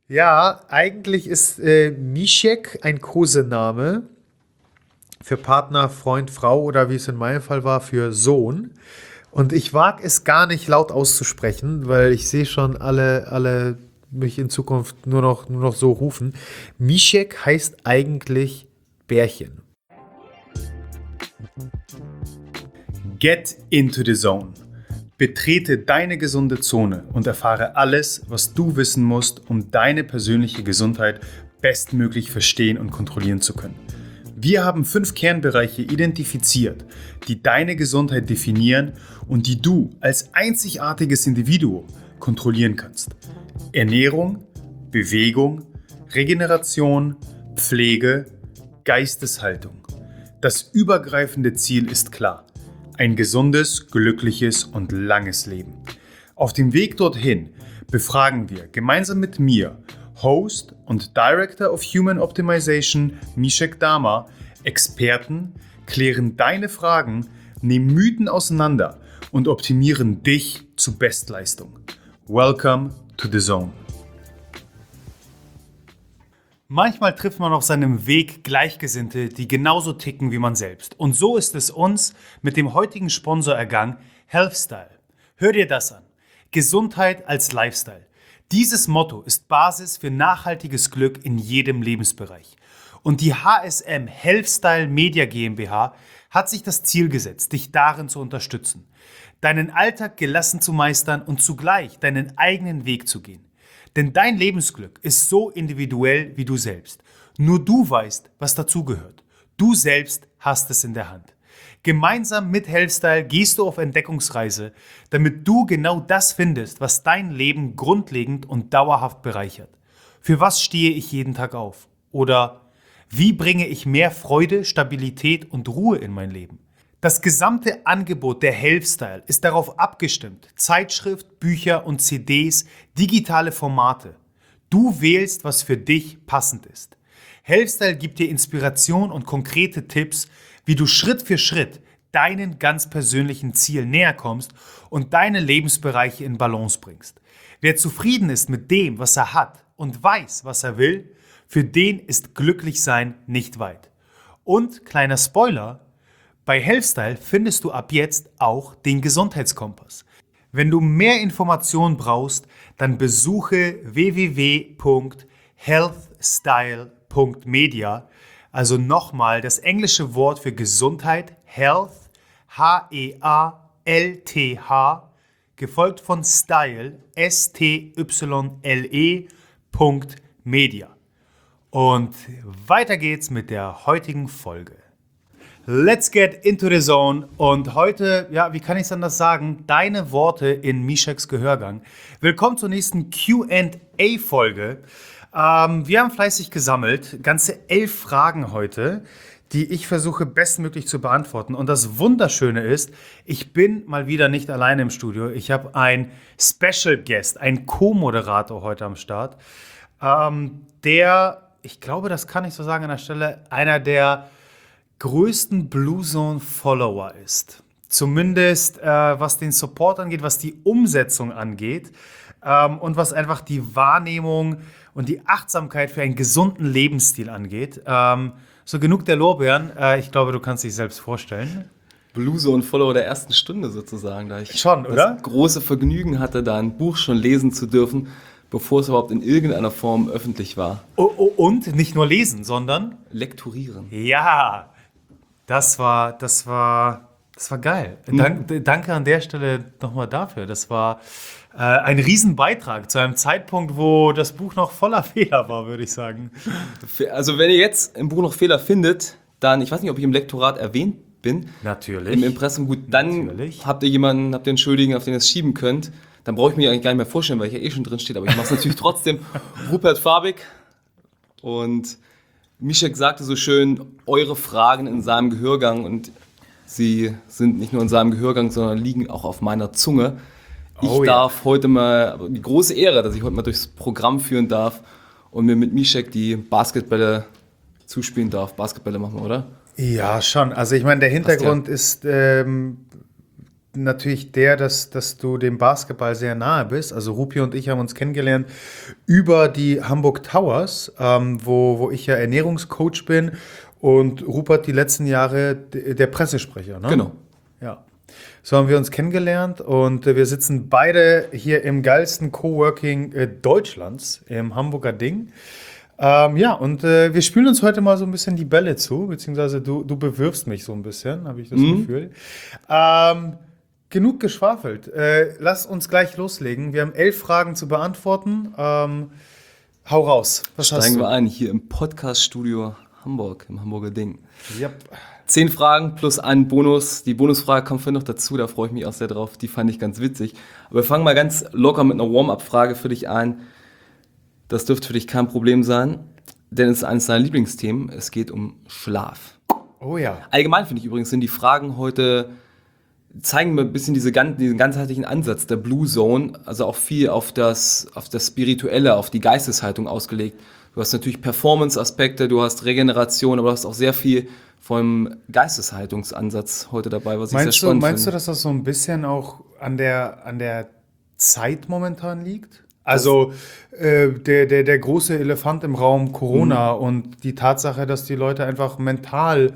Ja, eigentlich ist Mishek ein Kosename für Partner, Freund, Frau oder wie es in meinem Fall war, für Sohn. Und ich wage es gar nicht laut auszusprechen, weil ich sehe schon alle mich in Zukunft nur noch so rufen. Mishek heißt eigentlich Bärchen. Get into the zone. Betrete deine gesunde Zone und erfahre alles, was du wissen musst, um deine persönliche Gesundheit bestmöglich verstehen und kontrollieren zu können. Wir haben 5 Kernbereiche identifiziert, die deine Gesundheit definieren und die du als einzigartiges Individuum kontrollieren kannst. Ernährung, Bewegung, Regeneration, Pflege, Geisteshaltung. Das übergreifende Ziel ist klar: ein gesundes, glückliches und langes Leben. Auf dem Weg dorthin befragen wir gemeinsam mit mir, Host und Director of Human Optimization Mishek Dama, Experten, klären deine Fragen, nehmen Mythen auseinander und optimieren dich zu Bestleistung. Welcome to the Zone. Manchmal trifft man auf seinem Weg Gleichgesinnte, die genauso ticken wie man selbst. Und so ist es uns mit dem heutigen Sponsor ergangen, Healthstyle. Hör dir das an. Gesundheit als Lifestyle. Dieses Motto ist Basis für nachhaltiges Glück in jedem Lebensbereich. Und die HSM Healthstyle Media GmbH hat sich das Ziel gesetzt, dich darin zu unterstützen, deinen Alltag gelassen zu meistern und zugleich deinen eigenen Weg zu gehen. Denn dein Lebensglück ist so individuell wie du selbst. Nur du weißt, was dazugehört. Du selbst hast es in der Hand. Gemeinsam mit Healthstyle gehst du auf Entdeckungsreise, damit du genau das findest, was dein Leben grundlegend und dauerhaft bereichert. Für was stehe ich jeden Tag auf? Oder wie bringe ich mehr Freude, Stabilität und Ruhe in mein Leben? Das gesamte Angebot der Healthstyle ist darauf abgestimmt: Zeitschrift, Bücher und CDs, digitale Formate. Du wählst, was für dich passend ist. Healthstyle gibt dir Inspiration und konkrete Tipps, wie du Schritt für Schritt deinen ganz persönlichen Zielen näher kommst und deine Lebensbereiche in Balance bringst. Wer zufrieden ist mit dem, was er hat und weiß, was er will, für den ist Glücklichsein nicht weit. Und kleiner Spoiler: bei Healthstyle findest du ab jetzt auch den Gesundheitskompass. Wenn du mehr Informationen brauchst, dann besuche www.healthstyle.media, also nochmal das englische Wort für Gesundheit, Health, H-E-A-L-T-H, gefolgt von Style, S-T-Y-L-E.media. Und weiter geht's mit der heutigen Folge. Let's get into the zone. Und heute, ja, wie kann ich es anders sagen, deine Worte in Misheks Gehörgang. Willkommen zur nächsten Q&A-Folge. Wir haben fleißig gesammelt, ganze 11 Fragen heute, die ich versuche bestmöglich zu beantworten. Und das Wunderschöne ist, ich bin mal wieder nicht alleine im Studio. Ich habe einen Special Guest, einen Co-Moderator heute am Start, der, ich glaube, das kann ich so sagen an der Stelle, einer der größten Blue Zone Follower ist. Zumindest was den Support angeht, was die Umsetzung angeht und was einfach die Wahrnehmung und die Achtsamkeit für einen gesunden Lebensstil angeht. So genug der Lorbeeren. Ich glaube, du kannst dich selbst vorstellen. Blue Zone Follower der ersten Stunde sozusagen, da ich Schon, oder? das große Vergnügen hatte, da ein Buch schon lesen zu dürfen, bevor es überhaupt in irgendeiner Form öffentlich war. Und nicht nur lesen, sondern Lekturieren. ja. Das war geil. Danke an der Stelle nochmal dafür. Das war ein Riesenbeitrag zu einem Zeitpunkt, wo das Buch noch voller Fehler war, würde ich sagen. Also wenn ihr jetzt im Buch noch Fehler findet, dann, ich weiß nicht, ob ich im Lektorat erwähnt bin. Natürlich. Im Impressum, gut, dann habt ihr einen Schuldigen, auf den ihr es schieben könnt. Dann brauche ich mir eigentlich gar nicht mehr vorstellen, weil ich ja eh schon drin steht. Aber ich mache es natürlich trotzdem. Rupert Fabig. Und Mishek sagte so schön, eure Fragen in seinem Gehörgang, und sie sind nicht nur in seinem Gehörgang, sondern liegen auch auf meiner Zunge. Ich darf heute mal, die große Ehre, dass ich heute mal durchs Programm führen darf und mir mit Mishek die Basketbälle zuspielen darf. Basketbälle machen wir, oder? Ja, schon. Also ich meine, der Hintergrund ist natürlich dass du dem Basketball sehr nahe bist. Also Rupi und ich haben uns kennengelernt über die Hamburg Towers, wo ich ja Ernährungscoach bin und Rupert die letzten Jahre der Pressesprecher. Ne? Genau. Ja. So haben wir uns kennengelernt und wir sitzen beide hier im geilsten Coworking Deutschlands, im Hamburger Ding. Und wir spielen uns heute mal so ein bisschen die Bälle zu, beziehungsweise du bewirfst mich so ein bisschen, habe ich das Gefühl. Genug geschwafelt. Lass uns gleich loslegen. Wir haben 11 Fragen zu beantworten. Hau raus. Was hast Steigen du? wir ein, hier im Podcast-Studio Hamburg, im Hamburger Ding. Yep. 10 Fragen plus ein Bonus. Die Bonusfrage kommt für noch dazu, da freue ich mich auch sehr drauf. Die fand ich ganz witzig. Aber wir fangen mal ganz locker mit einer Warm-up-Frage für dich an. Das dürfte für dich kein Problem sein, denn es ist eines deiner Lieblingsthemen. Es geht um Schlaf. Oh ja. Allgemein finde ich übrigens, sind die Fragen heute, zeigen mir ein bisschen diesen ganzheitlichen Ansatz der Blue Zone, also auch viel auf das Spirituelle, auf die Geisteshaltung ausgelegt. Du hast natürlich Performance-Aspekte, du hast Regeneration, aber du hast auch sehr viel vom Geisteshaltungsansatz heute dabei, was ich sehr spannend Meinst du, finde. dass das so ein bisschen auch an der Zeit momentan liegt? Also der große Elefant im Raum Corona und die Tatsache, dass die Leute einfach mental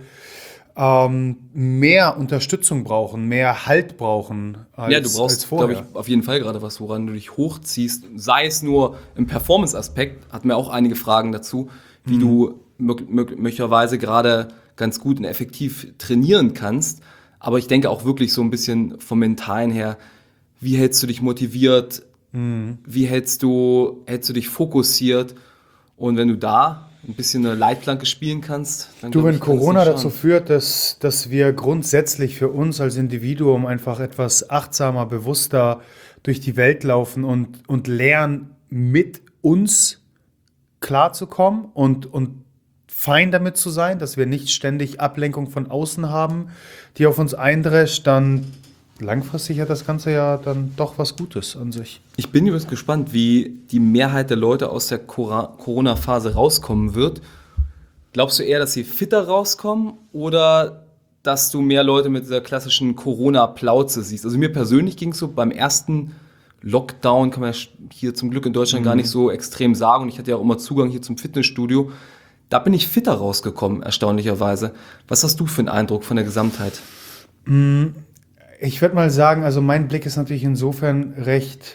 mehr Unterstützung brauchen, mehr Halt brauchen als, Ja, du als brauchst, vorher. glaube ich, auf jeden Fall gerade was, woran du dich hochziehst. Sei es nur im Performance-Aspekt, hatten wir auch einige Fragen dazu, wie du möglicherweise gerade ganz gut und effektiv trainieren kannst. Aber ich denke auch wirklich so ein bisschen vom Mentalen her, wie hältst du dich motiviert, wie hältst du dich fokussiert? Und wenn du da ein bisschen eine Leitplanke spielen kannst, dann Du, glaub wenn ich, kann es Corona nicht dazu schaden. führt, dass wir grundsätzlich für uns als Individuum einfach etwas achtsamer, bewusster durch die Welt laufen und lernen, mit uns klarzukommen und fein damit zu sein, dass wir nicht ständig Ablenkung von außen haben, die auf uns eindrescht, dann langfristig hat das Ganze ja dann doch was Gutes an sich. Ich bin übrigens gespannt, wie die Mehrheit der Leute aus der Corona-Phase rauskommen wird. Glaubst du eher, dass sie fitter rauskommen oder dass du mehr Leute mit dieser klassischen Corona-Plauze siehst? Also mir persönlich ging es so, beim ersten Lockdown kann man ja hier zum Glück in Deutschland gar nicht so extrem sagen und ich hatte ja auch immer Zugang hier zum Fitnessstudio. Da bin ich fitter rausgekommen, erstaunlicherweise. Was hast du für einen Eindruck von der Gesamtheit? Ich würde mal sagen, also mein Blick ist natürlich insofern recht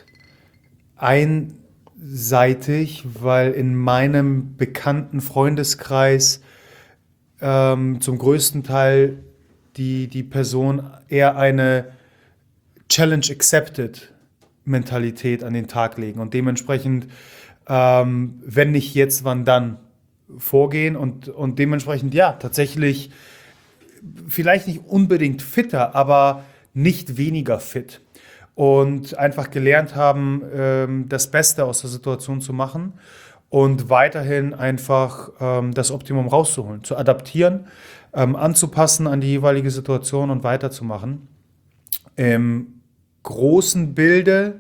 einseitig, weil in meinem bekannten Freundeskreis zum größten Teil die Person eher eine Challenge Accepted Mentalität an den Tag legen und dementsprechend, wenn nicht jetzt, wann dann vorgehen und dementsprechend ja, tatsächlich vielleicht nicht unbedingt fitter, aber nicht weniger fit und einfach gelernt haben, das Beste aus der Situation zu machen und weiterhin einfach das Optimum rauszuholen, zu adaptieren, anzupassen an die jeweilige Situation und weiterzumachen. Im großen Bilde,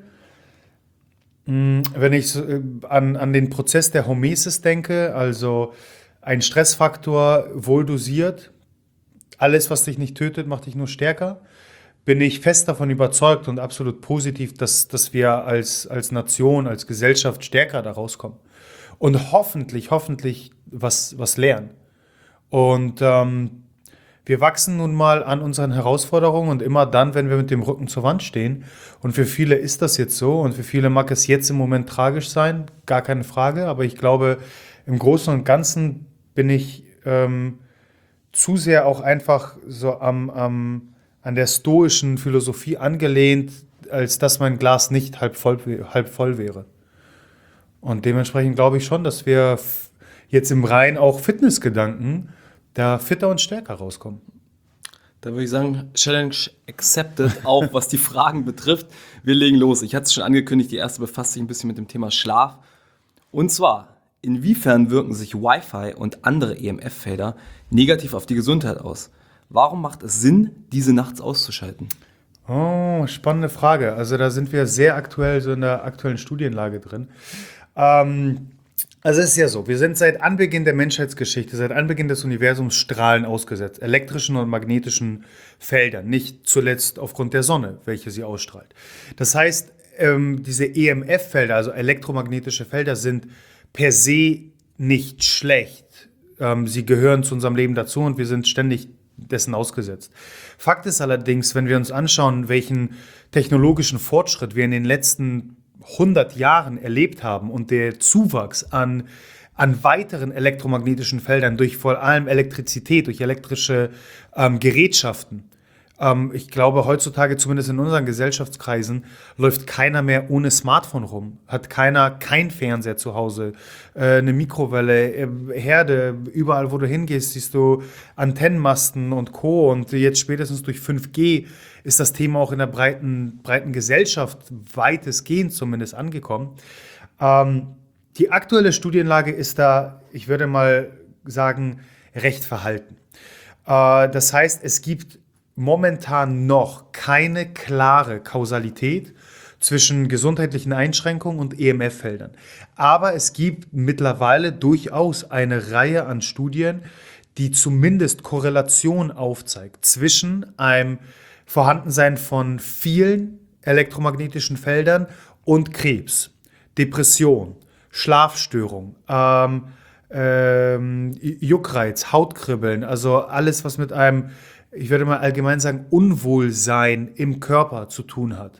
wenn ich an den Prozess der Hormesis denke, also ein Stressfaktor wohl dosiert, alles, was dich nicht tötet, macht dich nur stärker, bin ich fest davon überzeugt und absolut positiv, dass wir als Nation, als Gesellschaft stärker da rauskommen. Und hoffentlich was lernen. Und wir wachsen nun mal an unseren Herausforderungen und immer dann, wenn wir mit dem Rücken zur Wand stehen. Und für viele ist das jetzt so und für viele mag es jetzt im Moment tragisch sein, gar keine Frage. Aber ich glaube, im Großen und Ganzen bin ich zu sehr auch einfach so an der stoischen Philosophie angelehnt, als dass mein Glas nicht halb voll wäre. Und dementsprechend glaube ich schon, dass wir jetzt im rein auch Fitnessgedanken da fitter und stärker rauskommen. Da würde ich sagen, Challenge accepted, auch was die Fragen betrifft. Wir legen los. Ich hatte es schon angekündigt, die erste befasst sich ein bisschen mit dem Thema Schlaf. Und zwar, inwiefern wirken sich Wi-Fi und andere EMF-Felder negativ auf die Gesundheit aus? Warum macht es Sinn, diese nachts auszuschalten? Oh, spannende Frage. Also da sind wir sehr aktuell so in der aktuellen Studienlage drin. Also es ist ja so, wir sind seit Anbeginn der Menschheitsgeschichte, seit Anbeginn des Universums Strahlen ausgesetzt, elektrischen und magnetischen Feldern, nicht zuletzt aufgrund der Sonne, welche sie ausstrahlt. Das heißt, diese EMF-Felder, also elektromagnetische Felder, sind per se nicht schlecht. Sie gehören zu unserem Leben dazu und wir sind ständig dessen ausgesetzt. Fakt ist allerdings, wenn wir uns anschauen, welchen technologischen Fortschritt wir in den letzten 100 Jahren erlebt haben und der Zuwachs an weiteren elektromagnetischen Feldern durch vor allem Elektrizität, durch elektrische Gerätschaften. Ich glaube, heutzutage, zumindest in unseren Gesellschaftskreisen, läuft keiner mehr ohne Smartphone rum. Hat keiner kein Fernseher zu Hause, eine Mikrowelle, Herde. Überall, wo du hingehst, siehst du Antennenmasten und Co. Und jetzt spätestens durch 5G ist das Thema auch in der breiten Gesellschaft weitestgehend zumindest angekommen. Die aktuelle Studienlage ist da, ich würde mal sagen, recht verhalten. Das heißt, es gibt momentan noch keine klare Kausalität zwischen gesundheitlichen Einschränkungen und EMF-Feldern. Aber es gibt mittlerweile durchaus eine Reihe an Studien, die zumindest Korrelation aufzeigt zwischen einem Vorhandensein von vielen elektromagnetischen Feldern und Krebs, Depression, Schlafstörung, Juckreiz, Hautkribbeln, also alles, was mit einem, ich würde mal allgemein sagen, Unwohlsein im Körper zu tun hat.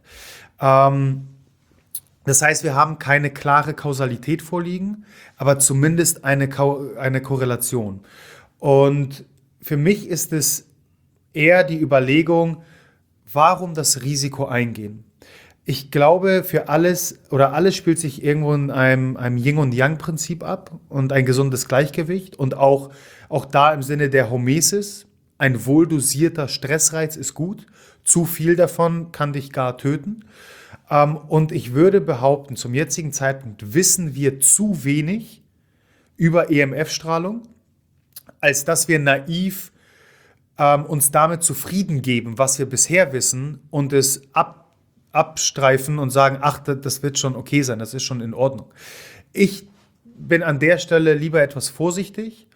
Das heißt, wir haben keine klare Kausalität vorliegen, aber zumindest eine Korrelation. Und für mich ist es eher die Überlegung, warum das Risiko eingehen? Ich glaube, für alles spielt sich irgendwo in einem Yin- und Yang-Prinzip ab und ein gesundes Gleichgewicht und auch da im Sinne der Hormesis. Ein wohldosierter Stressreiz ist gut. Zu viel davon kann dich gar töten. Und ich würde behaupten, zum jetzigen Zeitpunkt wissen wir zu wenig über EMF-Strahlung, als dass wir naiv uns damit zufrieden geben, was wir bisher wissen und es abstreifen und sagen, ach, das wird schon okay sein, das ist schon in Ordnung. Ich bin an der Stelle lieber etwas vorsichtig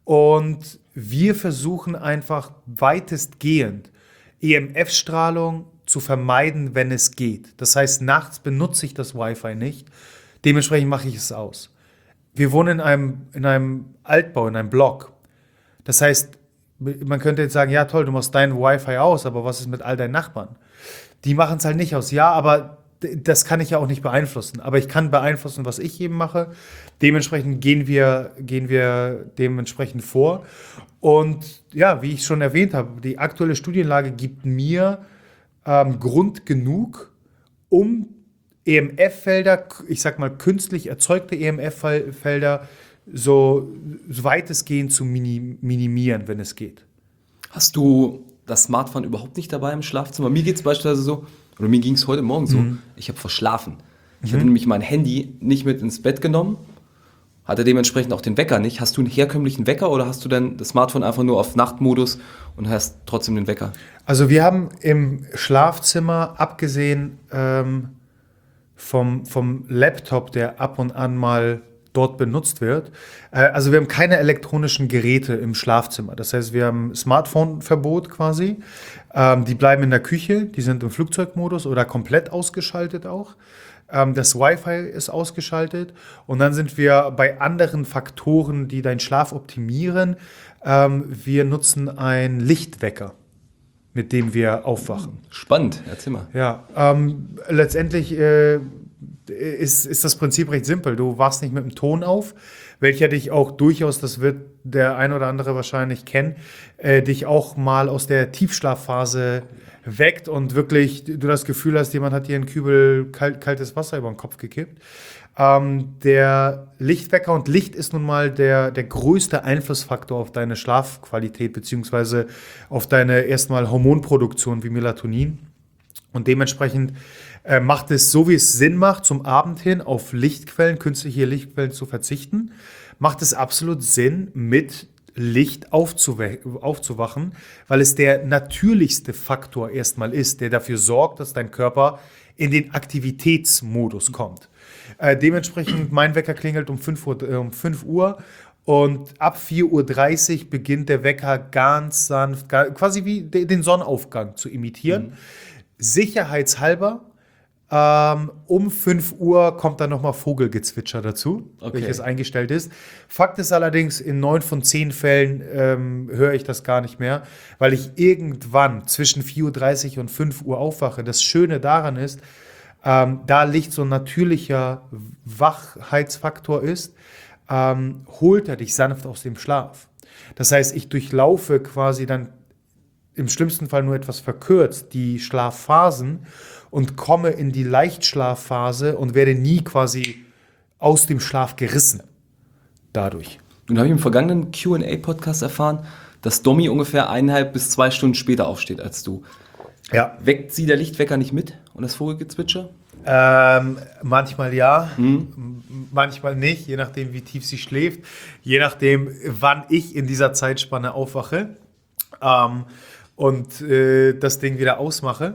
und wir versuchen einfach weitestgehend EMF-Strahlung zu vermeiden, wenn es geht. Das heißt, nachts benutze ich das Wi-Fi nicht, dementsprechend mache ich es aus. Wir wohnen in einem Altbau, in einem Block. Das heißt, man könnte jetzt sagen, ja toll, du machst dein Wi-Fi aus, aber was ist mit all deinen Nachbarn? Die machen es halt nicht aus. Ja, aber das kann ich ja auch nicht beeinflussen. Aber ich kann beeinflussen, was ich eben mache. Dementsprechend gehen wir dementsprechend vor. Und ja, wie ich schon erwähnt habe, die aktuelle Studienlage gibt mir Grund genug, um EMF-Felder, ich sag mal künstlich erzeugte EMF-Felder, so weitestgehend zu minimieren, wenn es geht. Hast du das Smartphone überhaupt nicht dabei im Schlafzimmer? Mir geht es beispielsweise so, oder mir ging es heute Morgen so, ich habe verschlafen. Ich hatte nämlich mein Handy nicht mit ins Bett genommen, hatte dementsprechend auch den Wecker nicht. Hast du einen herkömmlichen Wecker oder hast du dann das Smartphone einfach nur auf Nachtmodus und hast trotzdem den Wecker? Also wir haben im Schlafzimmer, abgesehen vom Laptop, der ab und an mal dort benutzt wird. Also wir haben keine elektronischen Geräte im Schlafzimmer. Das heißt, wir haben Smartphone-Verbot quasi. Die bleiben in der Küche, die sind im Flugzeugmodus oder komplett ausgeschaltet auch. Das Wi-Fi ist ausgeschaltet. Und dann sind wir bei anderen Faktoren, die deinen Schlaf optimieren. Wir nutzen einen Lichtwecker, mit dem wir aufwachen. Spannend, erzähl mal. Ja, letztendlich ist das Prinzip recht simpel. Du wachst nicht mit dem Ton auf, welcher dich auch durchaus, das wird der ein oder andere wahrscheinlich kennen, dich auch mal aus der Tiefschlafphase weckt und wirklich du das Gefühl hast, jemand hat dir einen Kübel kaltes Wasser über den Kopf gekippt. Der Lichtwecker, und Licht ist nun mal der größte Einflussfaktor auf deine Schlafqualität beziehungsweise auf deine erstmal Hormonproduktion wie Melatonin. Und dementsprechend macht es, so wie es Sinn macht, zum Abend hin auf Lichtquellen, künstliche Lichtquellen zu verzichten, macht es absolut Sinn, mit Licht aufzuwachen, weil es der natürlichste Faktor erstmal ist, der dafür sorgt, dass dein Körper in den Aktivitätsmodus kommt. Dementsprechend, mein Wecker klingelt um 5 Uhr und ab 4:30 Uhr beginnt der Wecker ganz sanft, quasi wie den Sonnenaufgang zu imitieren. Sicherheitshalber, um 5 Uhr kommt dann nochmal Vogelgezwitscher dazu, welches eingestellt ist. Fakt ist allerdings, in 9 von 10 Fällen höre ich das gar nicht mehr, weil ich irgendwann zwischen 4:30 Uhr und 5 Uhr aufwache. Das Schöne daran ist, da Licht so ein natürlicher Wachheitsfaktor ist, holt er dich sanft aus dem Schlaf. Das heißt, ich durchlaufe quasi dann im schlimmsten Fall nur etwas verkürzt die Schlafphasen und komme in die Leichtschlafphase und werde nie quasi aus dem Schlaf gerissen dadurch. Nun habe ich im vergangenen Q&A-Podcast erfahren, dass Domi ungefähr 1,5 bis 2 Stunden später aufsteht als du. Ja. Weckt sie der Lichtwecker nicht mit und das Vogelgezwitscher? Manchmal ja, manchmal nicht, je nachdem, wie tief sie schläft, je nachdem, wann ich in dieser Zeitspanne aufwache und das Ding wieder ausmache.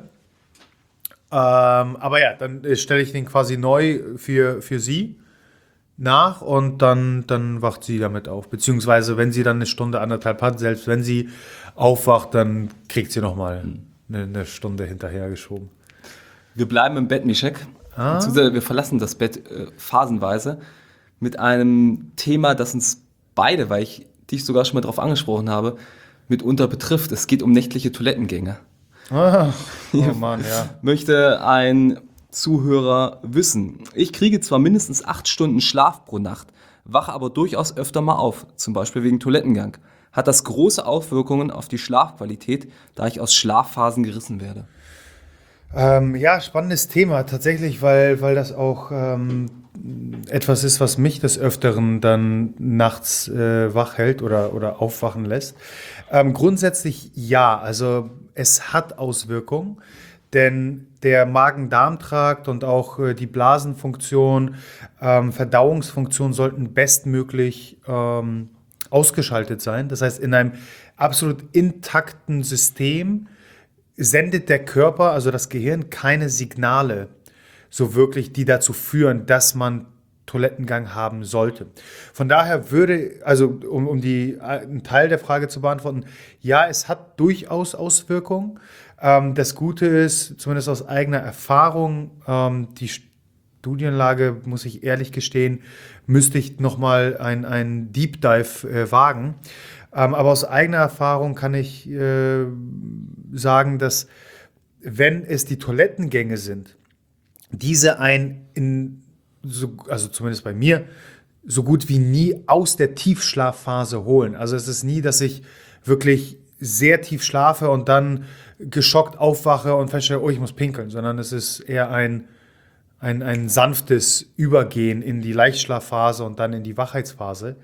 Aber ja, dann stelle ich den quasi neu für sie nach und dann wacht sie damit auf. Beziehungsweise, wenn sie dann 1 Stunde, 1,5 hat, selbst wenn sie aufwacht, dann kriegt sie nochmal eine Stunde hinterhergeschoben. Wir bleiben im Bett, Mischek. Beziehungsweise wir verlassen das Bett phasenweise mit einem Thema, das uns beide, weil ich dich sogar schon mal drauf angesprochen habe, mitunter betrifft. Es geht um nächtliche Toilettengänge. Oh Mann, ja. Möchte ein Zuhörer wissen. Ich kriege zwar mindestens 8 Stunden Schlaf pro Nacht, wache aber durchaus öfter mal auf, zum Beispiel wegen Toilettengang. Hat das große Auswirkungen auf die Schlafqualität, da ich aus Schlafphasen gerissen werde? Ja, spannendes Thema tatsächlich, weil das auch etwas ist, was mich des Öfteren dann nachts wach hält oder aufwachen lässt. Grundsätzlich ja, also es hat Auswirkungen, denn der Magen-Darm-Trakt und auch die Blasenfunktion, Verdauungsfunktion sollten bestmöglich ausgeschaltet sein. Das heißt, in einem absolut intakten System sendet der Körper, also das Gehirn, keine Signale so wirklich, die dazu führen, dass man Toilettengang haben sollte. Von daher würde, also um einen Teil der Frage zu beantworten, ja, es hat durchaus Auswirkungen. Das Gute ist, zumindest aus eigener Erfahrung, die Studienlage, muss ich ehrlich gestehen, müsste ich nochmal einen Deep Dive wagen. Aber aus eigener Erfahrung kann ich sagen, dass wenn es die Toilettengänge sind, diese also zumindest bei mir, so gut wie nie aus der Tiefschlafphase holen. Also es ist nie, dass ich wirklich sehr tief schlafe und dann geschockt aufwache und feststelle, oh, ich muss pinkeln, sondern es ist eher ein sanftes Übergehen in die Leichtschlafphase und dann in die Wachheitsphase.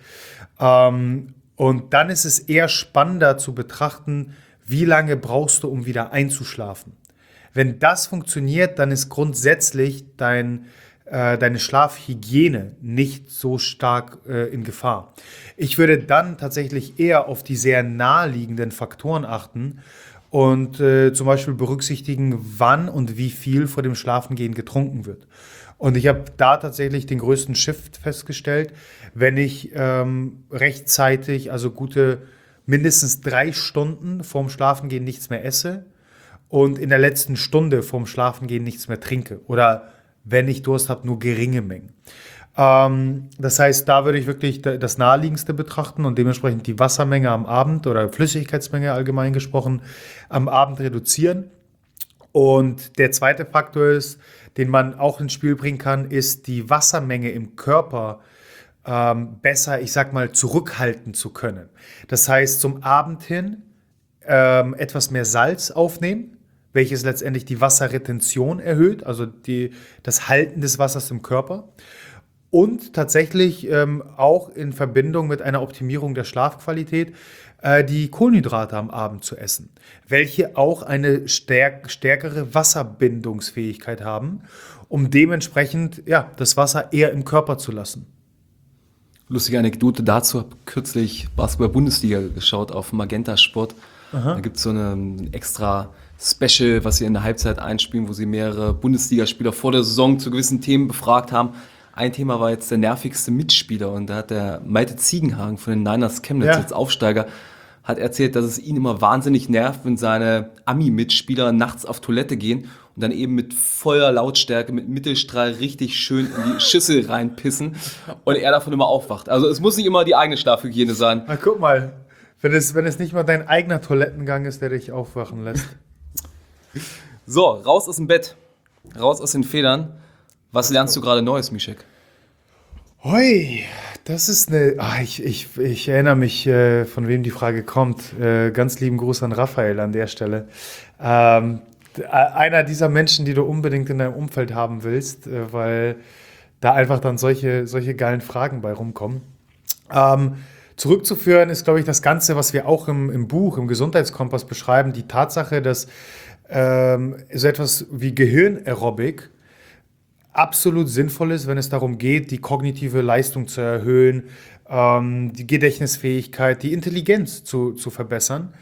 Und dann ist es eher spannender zu betrachten, wie lange brauchst du, um wieder einzuschlafen. Wenn das funktioniert, dann ist grundsätzlich deine Schlafhygiene nicht so stark in Gefahr. Ich würde dann tatsächlich eher auf die sehr naheliegenden Faktoren achten und zum Beispiel berücksichtigen, wann und wie viel vor dem Schlafengehen getrunken wird. Und ich habe da tatsächlich den größten Shift festgestellt, wenn ich rechtzeitig, also gute mindestens 3 Stunden vorm Schlafengehen nichts mehr esse und in der letzten Stunde vorm Schlafengehen nichts mehr trinke oder wenn ich Durst habe, nur geringe Mengen. Das heißt, da würde ich wirklich das Naheliegendste betrachten und dementsprechend die Wassermenge am Abend oder Flüssigkeitsmenge allgemein gesprochen am Abend reduzieren. Und der zweite Faktor ist, den man auch ins Spiel bringen kann, ist die Wassermenge im Körper besser, ich sag mal, zurückhalten zu können. Das heißt, zum Abend hin etwas mehr Salz aufnehmen, welches letztendlich die Wasserretention erhöht, also das Halten des Wassers im Körper. Und tatsächlich auch in Verbindung mit einer Optimierung der Schlafqualität die Kohlenhydrate am Abend zu essen, welche auch eine stärkere Wasserbindungsfähigkeit haben, um dementsprechend das Wasser eher im Körper zu lassen. Lustige Anekdote dazu, habe kürzlich Basketball-Bundesliga geschaut auf Magenta Sport. Aha. Da gibt es so ein extra Special, was sie in der Halbzeit einspielen, wo sie mehrere Bundesligaspieler vor der Saison zu gewissen Themen befragt haben. ein Thema war jetzt der nervigste Mitspieler und da hat der Malte Ziegenhagen von den Niners Chemnitz, Ja. als Aufsteiger, hat erzählt, dass es ihn immer wahnsinnig nervt, wenn seine Ami-Mitspieler nachts auf Toilette gehen und dann eben mit voller Lautstärke, mit Mittelstrahl richtig schön in die Schüssel reinpissen und er davon immer aufwacht. Also es muss nicht immer die eigene Schlafhygiene sein. Na, guck mal, wenn es nicht mal dein eigener Toilettengang ist, der dich aufwachen lässt. So, raus aus dem Bett, raus aus den Federn. Was lernst du gerade Neues, Mischek? Hoi, das ist eine. Ich erinnere mich, von wem die Frage kommt. Ganz lieben Gruß an Raphael an der Stelle. Einer dieser Menschen, die du unbedingt in deinem Umfeld haben willst, weil da einfach dann solche geilen Fragen bei rumkommen. Zurückzuführen ist, glaube ich, das Ganze, was wir auch im Buch, im Gesundheitskompass beschreiben, die Tatsache, dass so etwas wie Gehirnaerobik absolut sinnvoll ist, wenn es darum geht, die kognitive Leistung zu erhöhen, die Gedächtnisfähigkeit, die Intelligenz zu verbessern.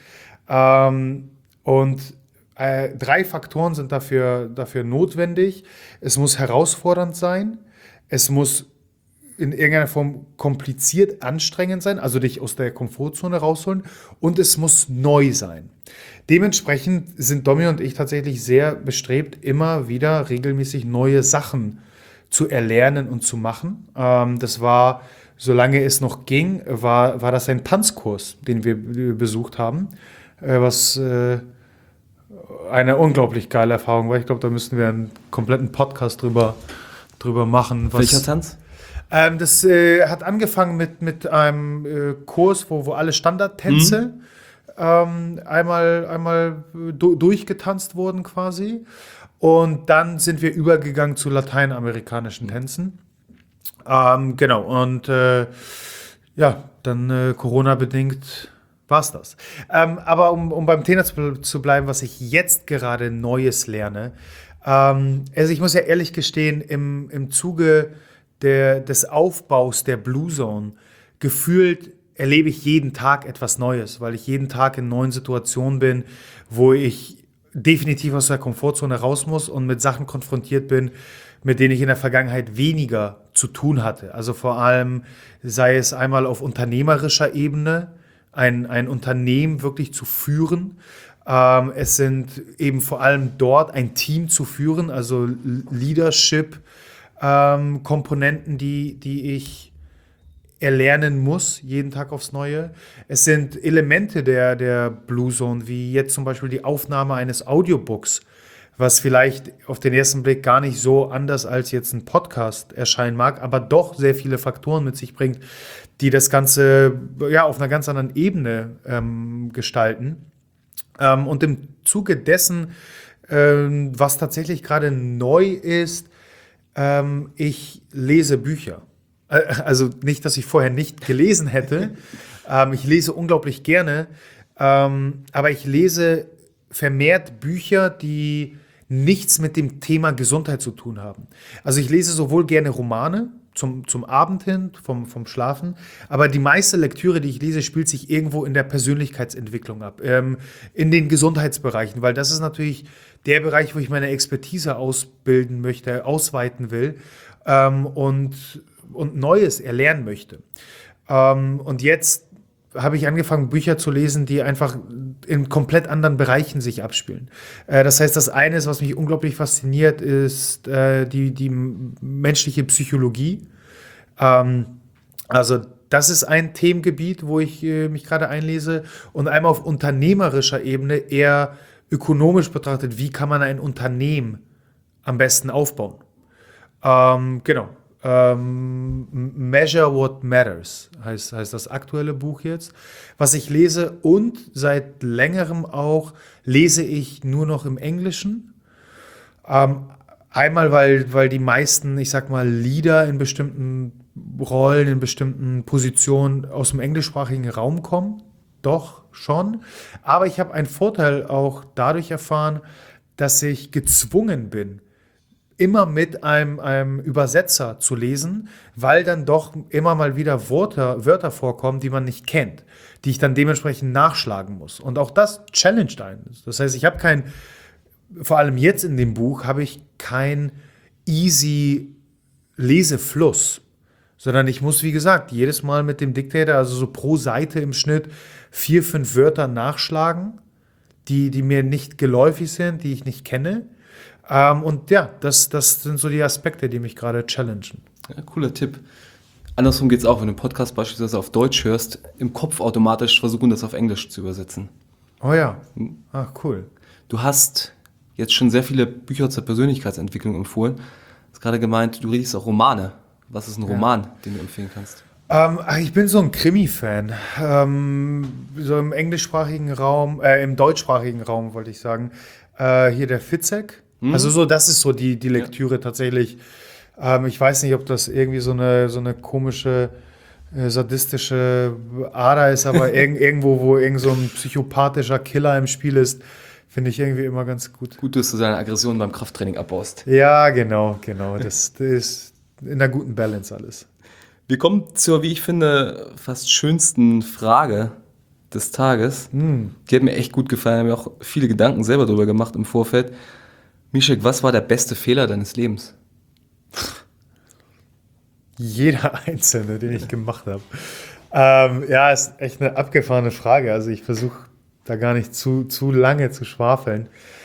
Und 3 Faktoren sind dafür notwendig. Es muss herausfordernd sein, es muss in irgendeiner Form kompliziert anstrengend sein, also dich aus der Komfortzone rausholen, und es muss neu sein. Dementsprechend sind Domi und ich tatsächlich sehr bestrebt, immer wieder regelmäßig neue Sachen zu erlernen und zu machen. Das war, solange es noch ging, war das ein Tanzkurs, den wir besucht haben, was eine unglaublich geile Erfahrung war. Ich glaube, da müssten wir einen kompletten Podcast drüber machen. Welcher Tanz? Das hat angefangen mit einem Kurs, wo alle Standardtänze einmal durchgetanzt wurden quasi. Und dann sind wir übergegangen zu lateinamerikanischen Tänzen. Genau, und ja, dann Corona-bedingt war es das. Aber um beim Thema zu bleiben, was ich jetzt gerade Neues lerne, also ich muss ja ehrlich gestehen, im Zuge des Aufbaus der Blue Zone gefühlt erlebe ich jeden Tag etwas Neues, weil ich jeden Tag in neuen Situationen bin, wo ich definitiv aus der Komfortzone raus muss und mit Sachen konfrontiert bin, mit denen ich in der Vergangenheit weniger zu tun hatte. Also vor allem sei es einmal auf unternehmerischer Ebene, ein Unternehmen wirklich zu führen. Es sind eben vor allem dort ein Team zu führen, also Leadership, Komponenten, die ich erlernen muss, jeden Tag aufs Neue. Es sind Elemente der Blue Zone, wie jetzt zum Beispiel die Aufnahme eines Audiobooks, was vielleicht auf den ersten Blick gar nicht so anders als jetzt ein Podcast erscheinen mag, aber doch sehr viele Faktoren mit sich bringt, die das Ganze ja auf einer ganz anderen Ebene gestalten. Und im Zuge dessen, was tatsächlich gerade neu ist, ich lese Bücher. Also nicht, dass ich vorher nicht gelesen hätte. Ich lese unglaublich gerne, aber ich lese vermehrt Bücher, die nichts mit dem Thema Gesundheit zu tun haben. Also ich lese sowohl gerne Romane zum Abend hin, vom Schlafen, aber die meiste Lektüre, die ich lese, spielt sich irgendwo in der Persönlichkeitsentwicklung ab, in den Gesundheitsbereichen, weil das ist natürlich der Bereich, wo ich meine Expertise ausbilden möchte, ausweiten will und Neues erlernen möchte. Und jetzt habe ich angefangen, Bücher zu lesen, die einfach in komplett anderen Bereichen sich abspielen. Das heißt, das eine ist, was mich unglaublich fasziniert, ist die menschliche Psychologie. Also das ist ein Themengebiet, wo ich mich gerade einlese. Und einmal auf unternehmerischer Ebene eher ökonomisch betrachtet, wie kann man ein Unternehmen am besten aufbauen. Genau. Measure What Matters heißt das aktuelle Buch jetzt, was ich lese, und seit längerem auch lese ich nur noch im Englischen. Einmal, weil die meisten, ich sag mal, Leader in bestimmten Rollen, in bestimmten Positionen aus dem englischsprachigen Raum kommen. Doch, schon. Aber ich habe einen Vorteil auch dadurch erfahren, dass ich gezwungen bin, immer mit einem Übersetzer zu lesen, weil dann doch immer mal wieder Wörter vorkommen, die man nicht kennt, die ich dann dementsprechend nachschlagen muss. Und auch das challenged einen. Das heißt, ich habe vor allem jetzt in dem Buch, habe ich kein easy Lesefluss, sondern ich muss, wie gesagt, jedes Mal mit dem Dictator, also so pro Seite im Schnitt 4, 5 Wörter nachschlagen, die mir nicht geläufig sind, die ich nicht kenne. Und ja, das sind so die Aspekte, die mich gerade challengen. Ja, cooler Tipp. Andersrum geht es auch, wenn du einen Podcast beispielsweise auf Deutsch hörst, im Kopf automatisch versuchen, das auf Englisch zu übersetzen. Oh ja, ach cool. Du hast jetzt schon sehr viele Bücher zur Persönlichkeitsentwicklung empfohlen. Du hast gerade gemeint, du liest auch Romane. Was ist ein Roman, den du empfehlen kannst? Ich bin so ein Krimi-Fan. So im englischsprachigen Raum, im deutschsprachigen Raum wollte ich sagen. Hier der Fitzek. Also so, das ist so die Lektüre tatsächlich. Ich weiß nicht, ob das irgendwie so eine komische, sadistische Ader ist, aber irgendwo, wo irgend so ein psychopathischer Killer im Spiel ist, finde ich irgendwie immer ganz gut. Gut, dass du deine Aggression beim Krafttraining abbaust. Ja, genau. Das ist in einer guten Balance alles. Wir kommen zur, wie ich finde, fast schönsten Frage des Tages. Die hat mir echt gut gefallen. Ich habe mir auch viele Gedanken selber darüber gemacht im Vorfeld. Mischek, was war der beste Fehler deines Lebens? Jeder einzelne, den ich gemacht habe. Ja, ist echt eine abgefahrene Frage. Also ich versuche da gar nicht zu lange zu schwafeln.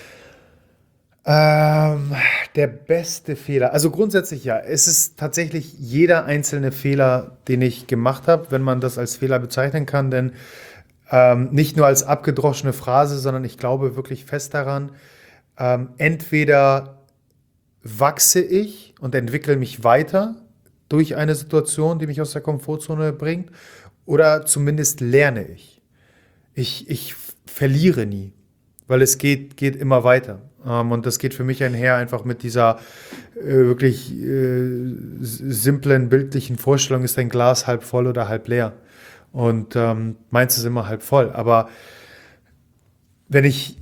Der beste Fehler. Also grundsätzlich ja, es ist tatsächlich jeder einzelne Fehler, den ich gemacht habe, wenn man das als Fehler bezeichnen kann, denn nicht nur als abgedroschene Phrase, sondern ich glaube wirklich fest daran, entweder wachse ich und entwickle mich weiter durch eine Situation, die mich aus der Komfortzone bringt, oder zumindest lerne ich. Ich verliere nie, weil es geht immer weiter. Und das geht für mich einher einfach mit dieser wirklich simplen, bildlichen Vorstellung, ist ein Glas halb voll oder halb leer. Und meins ist immer halb voll. Aber wenn ich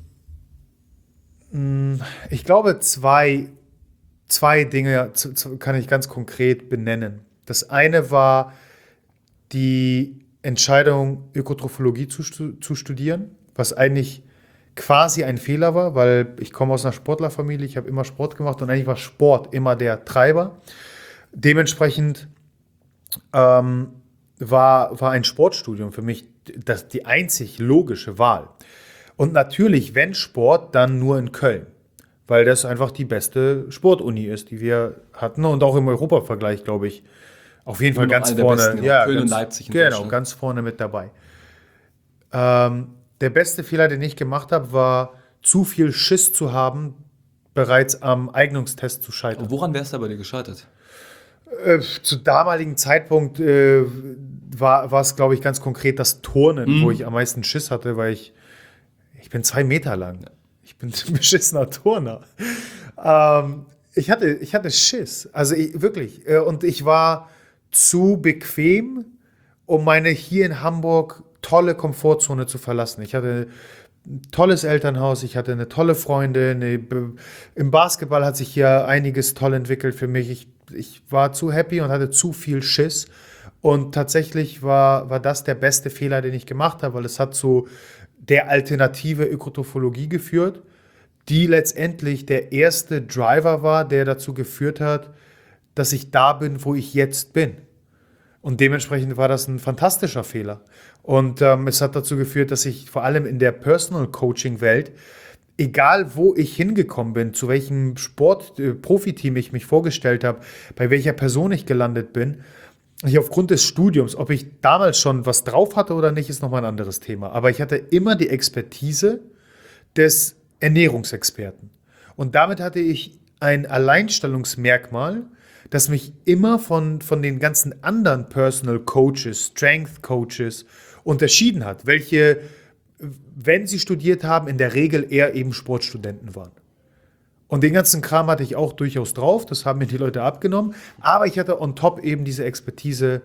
glaube, zwei Dinge kann ich ganz konkret benennen. Das eine war die Entscheidung, Ökotrophologie zu studieren, was eigentlich quasi ein Fehler war, weil ich komme aus einer Sportlerfamilie, ich habe immer Sport gemacht und eigentlich war Sport immer der Treiber. Dementsprechend war ein Sportstudium für mich die einzig logische Wahl. Und natürlich, wenn Sport, dann nur in Köln, weil das einfach die beste Sportuni ist, die wir hatten und auch im Europavergleich, glaube ich, auf jeden Fall ganz vorne. Ja, Köln und Leipzig. Genau, ganz vorne mit dabei. Der beste Fehler, den ich gemacht habe, war zu viel Schiss zu haben, bereits am Eignungstest zu scheitern. Und woran wärst du bei dir gescheitert? Zu damaligen Zeitpunkt war es, glaube ich, ganz konkret das Turnen, wo ich am meisten Schiss hatte, weil ich bin 2 Meter lang. Ich bin ein beschissener Turner. Ich hatte Schiss, also wirklich. Und ich war zu bequem, um meine hier in Hamburg tolle Komfortzone zu verlassen. Ich hatte ein tolles Elternhaus, ich hatte eine tolle Freundin. Im Basketball hat sich hier einiges toll entwickelt für mich. Ich war zu happy und hatte zu viel Schiss. Und tatsächlich war das der beste Fehler, den ich gemacht habe, weil es hat zu der Alternative Ökotrophologie geführt, die letztendlich der erste Driver war, der dazu geführt hat, dass ich da bin, wo ich jetzt bin. Und dementsprechend war das ein fantastischer Fehler. Und es hat dazu geführt, dass ich vor allem in der Personal-Coaching-Welt, egal wo ich hingekommen bin, zu welchem Sport-Profiteam ich mich vorgestellt habe, bei welcher Person ich gelandet bin, ich aufgrund des Studiums, ob ich damals schon was drauf hatte oder nicht, ist nochmal ein anderes Thema. Aber ich hatte immer die Expertise des Ernährungsexperten. Und damit hatte ich ein Alleinstellungsmerkmal, das mich immer von den ganzen anderen Personal Coaches, Strength Coaches unterschieden hat, welche, wenn sie studiert haben, in der Regel eher eben Sportstudenten waren. Und den ganzen Kram hatte ich auch durchaus drauf, das haben mir die Leute abgenommen, aber ich hatte on top eben diese Expertise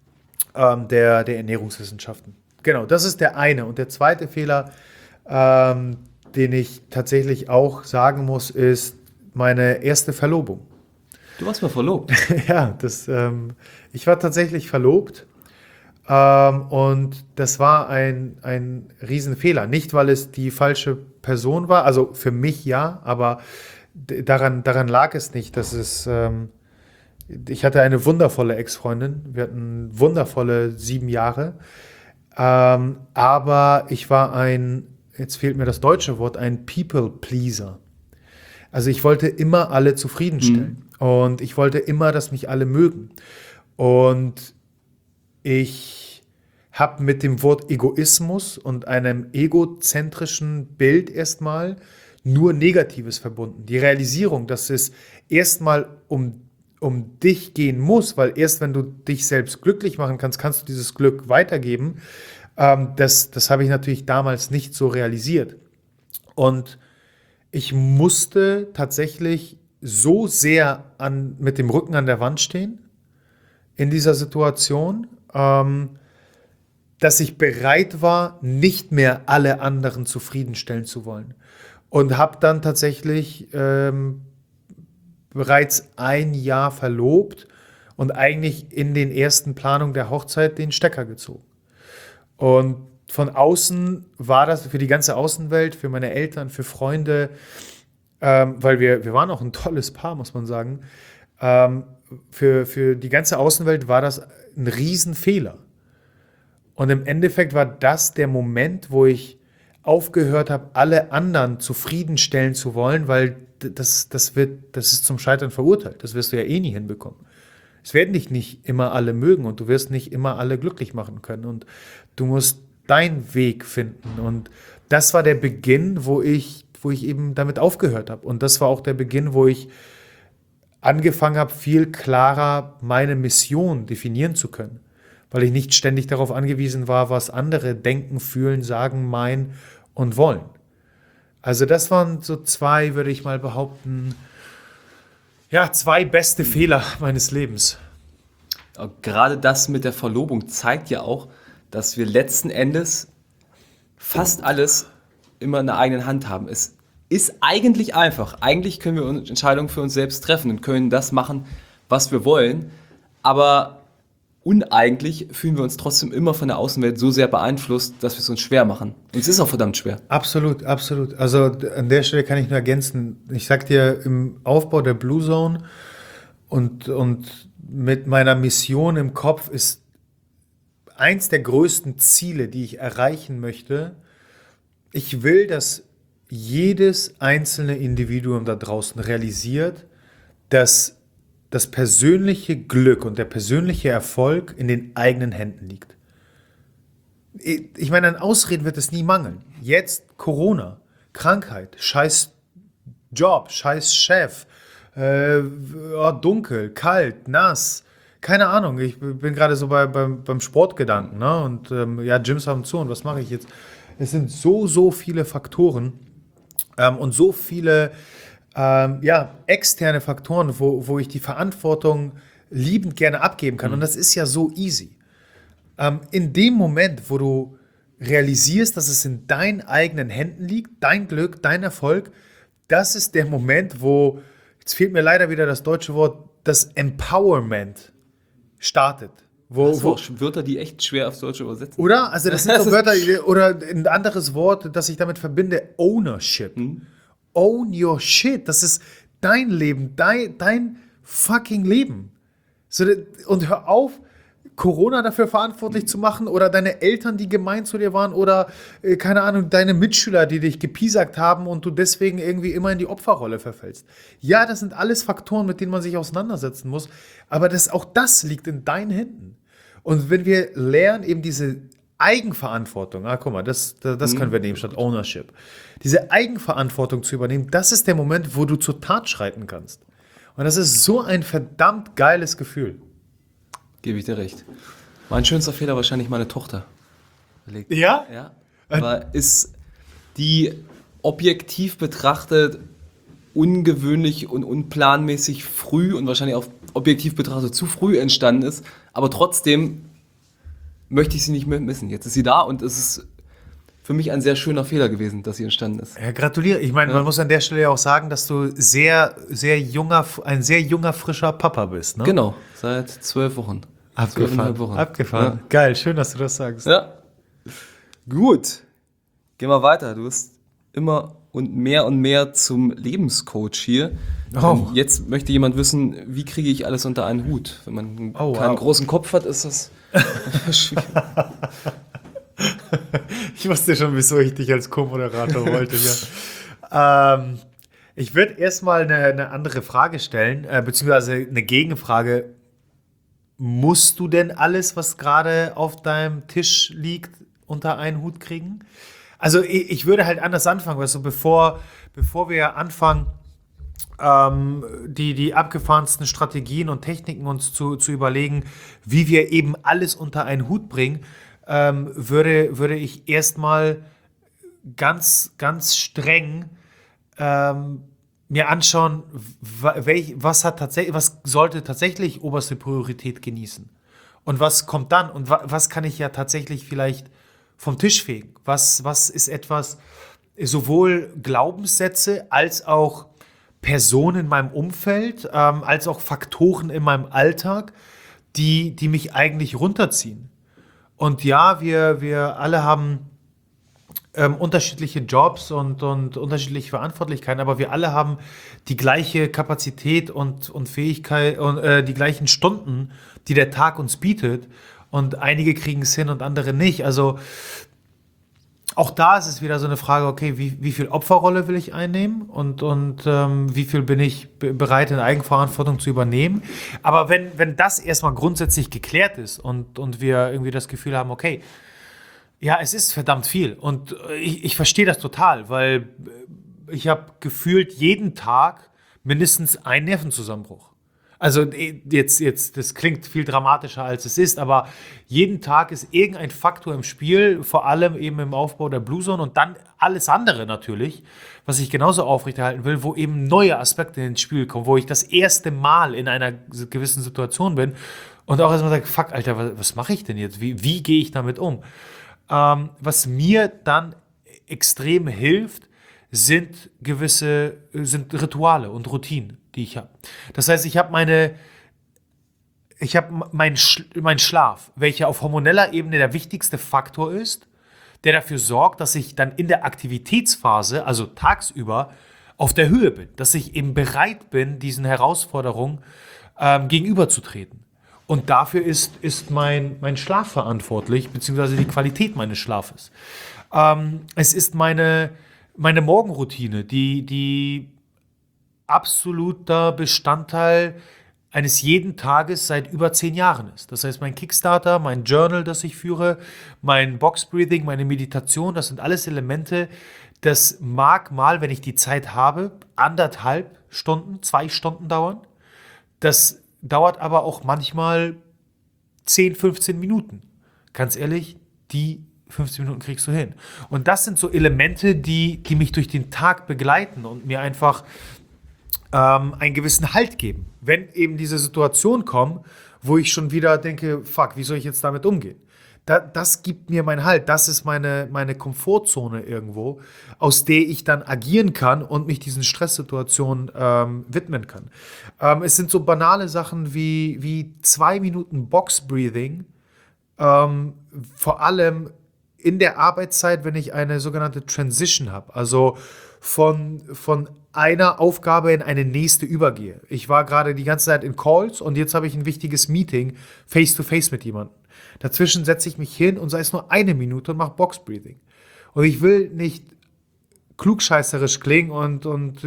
der Ernährungswissenschaften. Genau, das ist der eine. Und der zweite Fehler, den ich tatsächlich auch sagen muss, ist meine erste Verlobung. Du warst mal verlobt. Ja, ich war tatsächlich verlobt und das war ein Riesenfehler. Nicht, weil es die falsche Person war, also für mich ja, aber daran lag es nicht, dass es Ich hatte eine wundervolle Ex-Freundin. Wir hatten wundervolle 7 Jahre. Aber ich war jetzt fehlt mir das deutsche Wort, ein People-Pleaser. Also ich wollte immer alle zufriedenstellen. Und ich wollte immer, dass mich alle mögen. Und ich habe mit dem Wort Egoismus und einem egozentrischen Bild erstmal nur Negatives verbunden. Die Realisierung, dass es erstmal um dich gehen muss, weil erst wenn du dich selbst glücklich machen kannst, kannst du dieses Glück weitergeben. Das habe ich natürlich damals nicht so realisiert. Und ich musste tatsächlich so sehr mit dem Rücken an der Wand stehen in dieser Situation, dass ich bereit war, nicht mehr alle anderen zufriedenstellen zu wollen. Und habe dann tatsächlich bereits 1 Jahr verlobt und eigentlich in den ersten Planungen der Hochzeit den Stecker gezogen. Und von außen war das für die ganze Außenwelt, für meine Eltern, für Freunde, weil wir waren auch ein tolles Paar, muss man sagen, für die ganze Außenwelt war das ein Riesenfehler. Und im Endeffekt war das der Moment, wo ich aufgehört habe, alle anderen zufriedenstellen zu wollen, weil das ist zum Scheitern verurteilt. Das wirst du ja eh nie hinbekommen. Es werden dich nicht immer alle mögen und du wirst nicht immer alle glücklich machen können. Und du musst deinen Weg finden. Und das war der Beginn, wo ich eben damit aufgehört habe. Und das war auch der Beginn, wo ich angefangen habe, viel klarer meine Mission definieren zu können. Weil ich nicht ständig darauf angewiesen war, was andere denken, fühlen, sagen, meinen und wollen. Also das waren so 2, würde ich mal behaupten, 2 beste Fehler meines Lebens. Gerade das mit der Verlobung zeigt ja auch, dass wir letzten Endes fast alles immer in der eigenen Hand haben. Es ist eigentlich einfach. Eigentlich können wir Entscheidungen für uns selbst treffen und können das machen, was wir wollen. Aber uneigentlich fühlen wir uns trotzdem immer von der Außenwelt so sehr beeinflusst, dass wir es uns schwer machen. Und es ist auch verdammt schwer. Absolut, absolut. Also an der Stelle kann ich nur ergänzen. Ich sag dir, im Aufbau der Blue Zone und mit meiner Mission im Kopf ist eins der größten Ziele, die ich erreichen möchte. Ich will, dass jedes einzelne Individuum da draußen realisiert, dass das persönliche Glück und der persönliche Erfolg in den eigenen Händen liegt. Ich meine, an Ausreden wird es nie mangeln. Jetzt Corona, Krankheit, scheiß Job, scheiß Chef, dunkel, kalt, nass, keine Ahnung. Ich bin gerade so beim Sportgedanken, ne? Und Gyms haben zu und was mache ich jetzt? Es sind so viele Faktoren und so viele externe Faktoren, wo ich die Verantwortung liebend gerne abgeben kann. Und das ist ja so easy. In dem Moment, wo du realisierst, dass es in deinen eigenen Händen liegt, dein Glück, dein Erfolg, das ist der Moment, wo, jetzt fehlt mir leider wieder das deutsche Wort, das Empowerment startet. Wörter, die echt schwer aufs Deutsche übersetzen. Oder? Also das sind so Wörter, oder ein anderes Wort, das ich damit verbinde, Ownership. Own your shit. Das ist dein Leben, dein fucking Leben. Und hör auf, Corona dafür verantwortlich zu machen oder deine Eltern, die gemein zu dir waren oder, keine Ahnung, deine Mitschüler, die dich gepiesackt haben und du deswegen irgendwie immer in die Opferrolle verfällst. Ja, das sind alles Faktoren, mit denen man sich auseinandersetzen muss, aber auch das liegt in deinen Händen. Und wenn wir lernen, eben diese Eigenverantwortung, guck mal, das können wir nehmen statt Ownership. Diese Eigenverantwortung zu übernehmen, das ist der Moment, wo du zur Tat schreiten kannst. Und das ist so ein verdammt geiles Gefühl. Gebe ich dir recht. Mein schönster Fehler wahrscheinlich meine Tochter. Ja? Ja. Aber ist die objektiv betrachtet ungewöhnlich und unplanmäßig früh und wahrscheinlich auch objektiv betrachtet zu früh entstanden ist. Aber trotzdem möchte ich sie nicht mehr missen. Jetzt ist sie da und es ist für mich ein sehr schöner Fehler gewesen, dass sie entstanden ist. Ja, gratuliere. Ich meine, man muss an der Stelle ja auch sagen, dass du ein sehr junger, frischer Papa bist. Ne? Genau, seit 12 Wochen. Abgefahren. 12,5 Wochen. Abgefahren. Ja. Geil, schön, dass du das sagst. Ja. Gut. Gehen wir weiter. Du wirst immer und mehr zum Lebenscoach hier. Oh. Jetzt möchte jemand wissen, wie kriege ich alles unter einen Hut? Wenn man keinen großen Kopf hat, ist das schwierig. Ich wusste schon, wieso ich dich als Co-Moderator wollte. Ja. Ich würde erstmal eine andere Frage stellen, beziehungsweise eine Gegenfrage. Musst du denn alles, was gerade auf deinem Tisch liegt, unter einen Hut kriegen? Also ich würde halt anders anfangen, weißt du, bevor wir anfangen, die abgefahrensten Strategien und Techniken uns zu überlegen, wie wir eben alles unter einen Hut bringen, würde ich erstmal ganz streng mir anschauen, was sollte tatsächlich oberste Priorität genießen und was kommt dann und was kann ich ja tatsächlich vielleicht vom Tisch fegen. Was ist etwas, sowohl Glaubenssätze als auch Personen in meinem Umfeld, als auch Faktoren in meinem Alltag, die mich eigentlich runterziehen. Und ja, wir alle haben unterschiedliche Jobs und unterschiedliche Verantwortlichkeiten, aber wir alle haben die gleiche Kapazität und Fähigkeit und die gleichen Stunden, die der Tag uns bietet. Und einige kriegen es hin und andere nicht. Also auch da ist es wieder so eine Frage, okay, wie viel Opferrolle will ich einnehmen und wie viel bin ich bereit in Eigenverantwortung zu übernehmen. Aber wenn das erstmal grundsätzlich geklärt ist und wir irgendwie das Gefühl haben, okay, ja, es ist verdammt viel und ich verstehe das total, weil ich habe gefühlt jeden Tag mindestens einen Nervenzusammenbruch. Also jetzt, das klingt viel dramatischer als es ist, aber jeden Tag ist irgendein Faktor im Spiel, vor allem eben im Aufbau der Blue Zone und dann alles andere natürlich, was ich genauso aufrechterhalten will, wo eben neue Aspekte ins Spiel kommen, wo ich das erste Mal in einer gewissen Situation bin und auch erstmal sage, fuck, Alter, was mache ich denn jetzt? Wie gehe ich damit um? Was mir dann extrem hilft, sind Rituale und Routinen, die ich habe. Das heißt, ich habe meinen Schlaf, welcher auf hormoneller Ebene der wichtigste Faktor ist, der dafür sorgt, dass ich dann in der Aktivitätsphase, also tagsüber, auf der Höhe bin, dass ich eben bereit bin, diesen Herausforderungen gegenüberzutreten. Und dafür ist mein Schlaf verantwortlich, beziehungsweise die Qualität meines Schlafes. Es ist meine Morgenroutine, die absoluter Bestandteil eines jeden Tages seit über 10 Jahren ist. Das heißt, mein Kickstarter, mein Journal, das ich führe, mein Box-Breathing, meine Meditation, das sind alles Elemente, das mag mal, wenn ich die Zeit habe, 1,5 Stunden, 2 Stunden dauern. Das dauert aber auch manchmal 10, 15 Minuten. Ganz ehrlich, die 15 Minuten kriegst du hin. Und das sind so Elemente, die mich durch den Tag begleiten und mir einfach einen gewissen Halt geben. Wenn eben diese Situation kommt, wo ich schon wieder denke, fuck, wie soll ich jetzt damit umgehen? Das gibt mir meinen Halt. Das ist meine Komfortzone irgendwo, aus der ich dann agieren kann und mich diesen Stresssituationen widmen kann. Es sind so banale Sachen wie 2 Minuten Box-Breathing, vor allem in der Arbeitszeit, wenn ich eine sogenannte Transition habe, also von einer Aufgabe in eine nächste übergehe. Ich war gerade die ganze Zeit in Calls und jetzt habe ich ein wichtiges Meeting face-to-face mit jemandem. Dazwischen setze ich mich hin und sei es nur 1 Minute und mache Box-Breathing. Und ich will nicht klugscheißerisch klingen und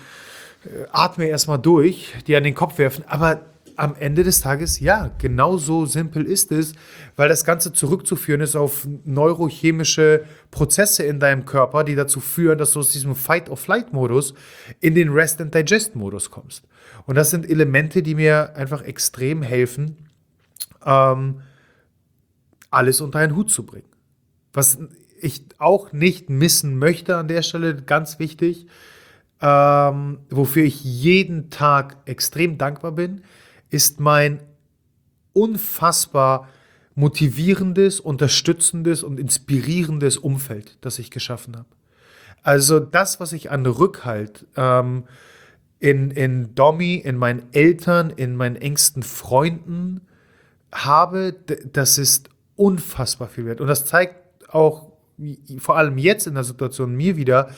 atme erstmal durch, die an den Kopf werfen, aber am Ende des Tages, ja, genau so simpel ist es, weil das Ganze zurückzuführen ist auf neurochemische Prozesse in deinem Körper, die dazu führen, dass du aus diesem Fight-or-Flight-Modus in den Rest-and-Digest-Modus kommst. Und das sind Elemente, die mir einfach extrem helfen, alles unter einen Hut zu bringen. Was ich auch nicht missen möchte an der Stelle, ganz wichtig, wofür ich jeden Tag extrem dankbar bin, ist mein unfassbar motivierendes, unterstützendes und inspirierendes Umfeld, das ich geschaffen habe. Also das, was ich an Rückhalt in Domi, in meinen Eltern, in meinen engsten Freunden habe, das ist unfassbar viel wert. Und das zeigt auch vor allem jetzt in der Situation mir wieder,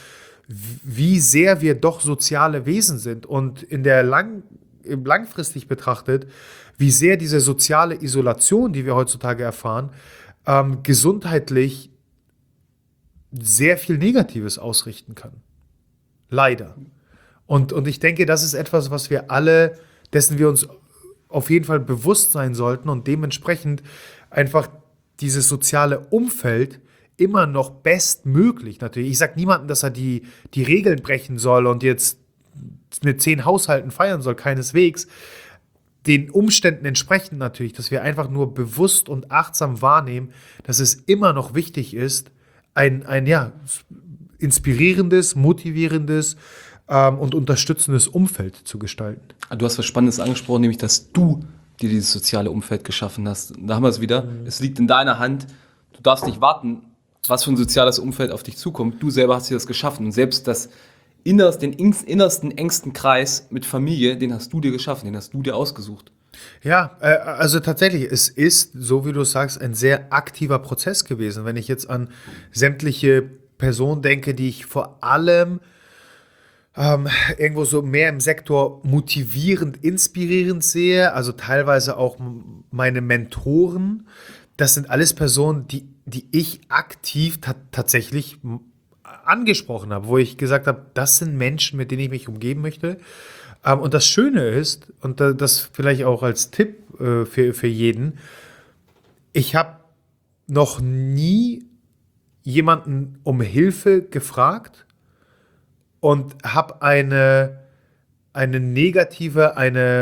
wie sehr wir doch soziale Wesen sind und langfristig betrachtet, wie sehr diese soziale Isolation, die wir heutzutage erfahren, gesundheitlich sehr viel Negatives ausrichten kann. Leider. Und ich denke, das ist etwas, was wir alle, dessen wir uns auf jeden Fall bewusst sein sollten und dementsprechend einfach dieses soziale Umfeld immer noch bestmöglich natürlich. Ich sage niemandem, dass er die Regeln brechen soll und jetzt mit 10 Haushalten feiern soll, keineswegs. Den Umständen entsprechend natürlich, dass wir einfach nur bewusst und achtsam wahrnehmen, dass es immer noch wichtig ist, ein inspirierendes, motivierendes und unterstützendes Umfeld zu gestalten. Du hast was Spannendes angesprochen, nämlich, dass du dir dieses soziale Umfeld geschaffen hast. Da haben wir es wieder. Es liegt in deiner Hand. Du darfst nicht warten, was für ein soziales Umfeld auf dich zukommt. Du selber hast dir das geschaffen. Und selbst den innersten, engsten Kreis mit Familie, den hast du dir geschaffen, den hast du dir ausgesucht. Ja, also tatsächlich, es ist, so wie du sagst, ein sehr aktiver Prozess gewesen. Wenn ich jetzt an sämtliche Personen denke, die ich vor allem irgendwo so mehr im Sektor motivierend, inspirierend sehe, also teilweise auch meine Mentoren, das sind alles Personen, die ich aktiv tatsächlich angesprochen habe, wo ich gesagt habe, das sind Menschen, mit denen ich mich umgeben möchte. Und das Schöne ist, und das vielleicht auch als Tipp für jeden, ich habe noch nie jemanden um Hilfe gefragt und habe eine negative,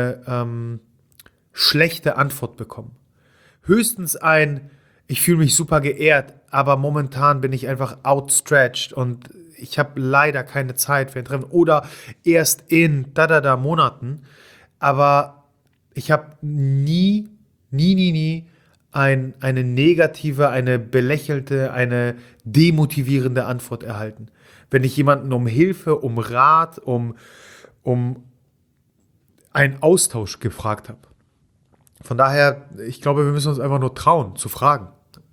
schlechte Antwort bekommen. Höchstens ich fühle mich super geehrt, aber momentan bin ich einfach outstretched und ich habe leider keine Zeit für ein Treffen oder erst in Monaten. Aber ich habe nie eine negative, eine belächelte, eine demotivierende Antwort erhalten. Wenn ich jemanden um Hilfe, um Rat, um einen Austausch gefragt habe. Von daher, ich glaube, wir müssen uns einfach nur trauen, zu fragen.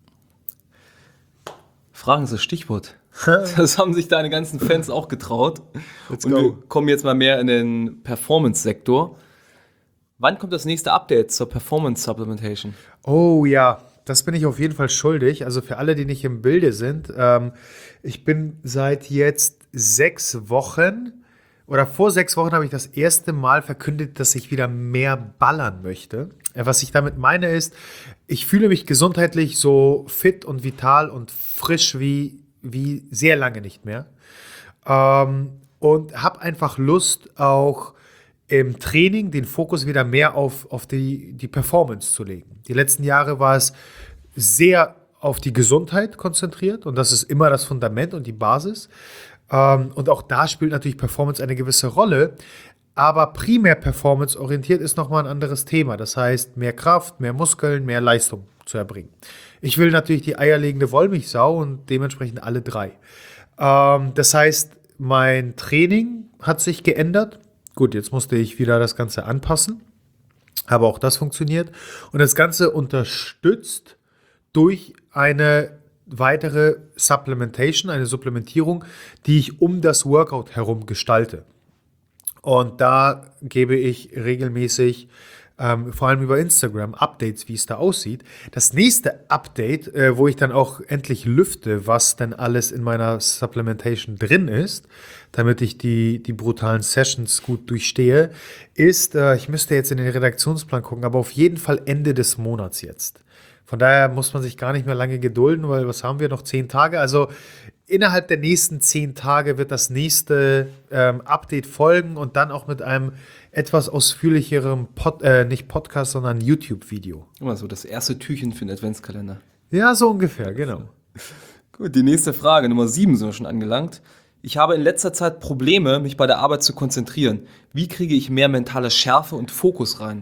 Fragen ist das Stichwort. Das haben sich deine ganzen Fans auch getraut. Und wir kommen jetzt mal mehr in den Performance-Sektor. Wann kommt das nächste Update zur Performance Supplementation? Oh ja, das bin ich auf jeden Fall schuldig. Also für alle, die nicht im Bilde sind, ich bin seit jetzt 6 Wochen oder vor 6 Wochen habe ich das erste Mal verkündet, dass ich wieder mehr ballern möchte. Was ich damit meine ist, ich fühle mich gesundheitlich so fit und vital und frisch wie sehr lange nicht mehr. Und habe einfach Lust, auch im Training den Fokus wieder mehr auf die Performance zu legen. Die letzten Jahre war es sehr auf die Gesundheit konzentriert und das ist immer das Fundament und die Basis. Und auch da spielt natürlich Performance eine gewisse Rolle. Aber primär performanceorientiert ist nochmal ein anderes Thema. Das heißt, mehr Kraft, mehr Muskeln, mehr Leistung zu erbringen. Ich will natürlich die eierlegende Wollmilchsau und dementsprechend alle 3. Das heißt, mein Training hat sich geändert. Gut, jetzt musste ich wieder das Ganze anpassen. Aber auch das funktioniert. Und das Ganze unterstützt durch eine weitere Supplementation, eine Supplementierung, die ich um das Workout herum gestalte. Und da gebe ich regelmäßig, vor allem über Instagram, Updates, wie es da aussieht. Das nächste Update, wo ich dann auch endlich lüfte, was denn alles in meiner Supplementation drin ist, damit ich die brutalen Sessions gut durchstehe, ist, ich müsste jetzt in den Redaktionsplan gucken, aber auf jeden Fall Ende des Monats jetzt. Von daher muss man sich gar nicht mehr lange gedulden, weil was haben wir noch? 10 Tage. Also innerhalb der nächsten 10 Tage wird das nächste Update folgen und dann auch mit einem etwas ausführlicheren nicht Podcast, sondern YouTube-Video. Immer so das erste Türchen für den Adventskalender. Ja, so ungefähr, genau. Gut, die nächste Frage, Nummer 7 sind wir schon angelangt. Ich habe in letzter Zeit Probleme, mich bei der Arbeit zu konzentrieren. Wie kriege ich mehr mentale Schärfe und Fokus rein?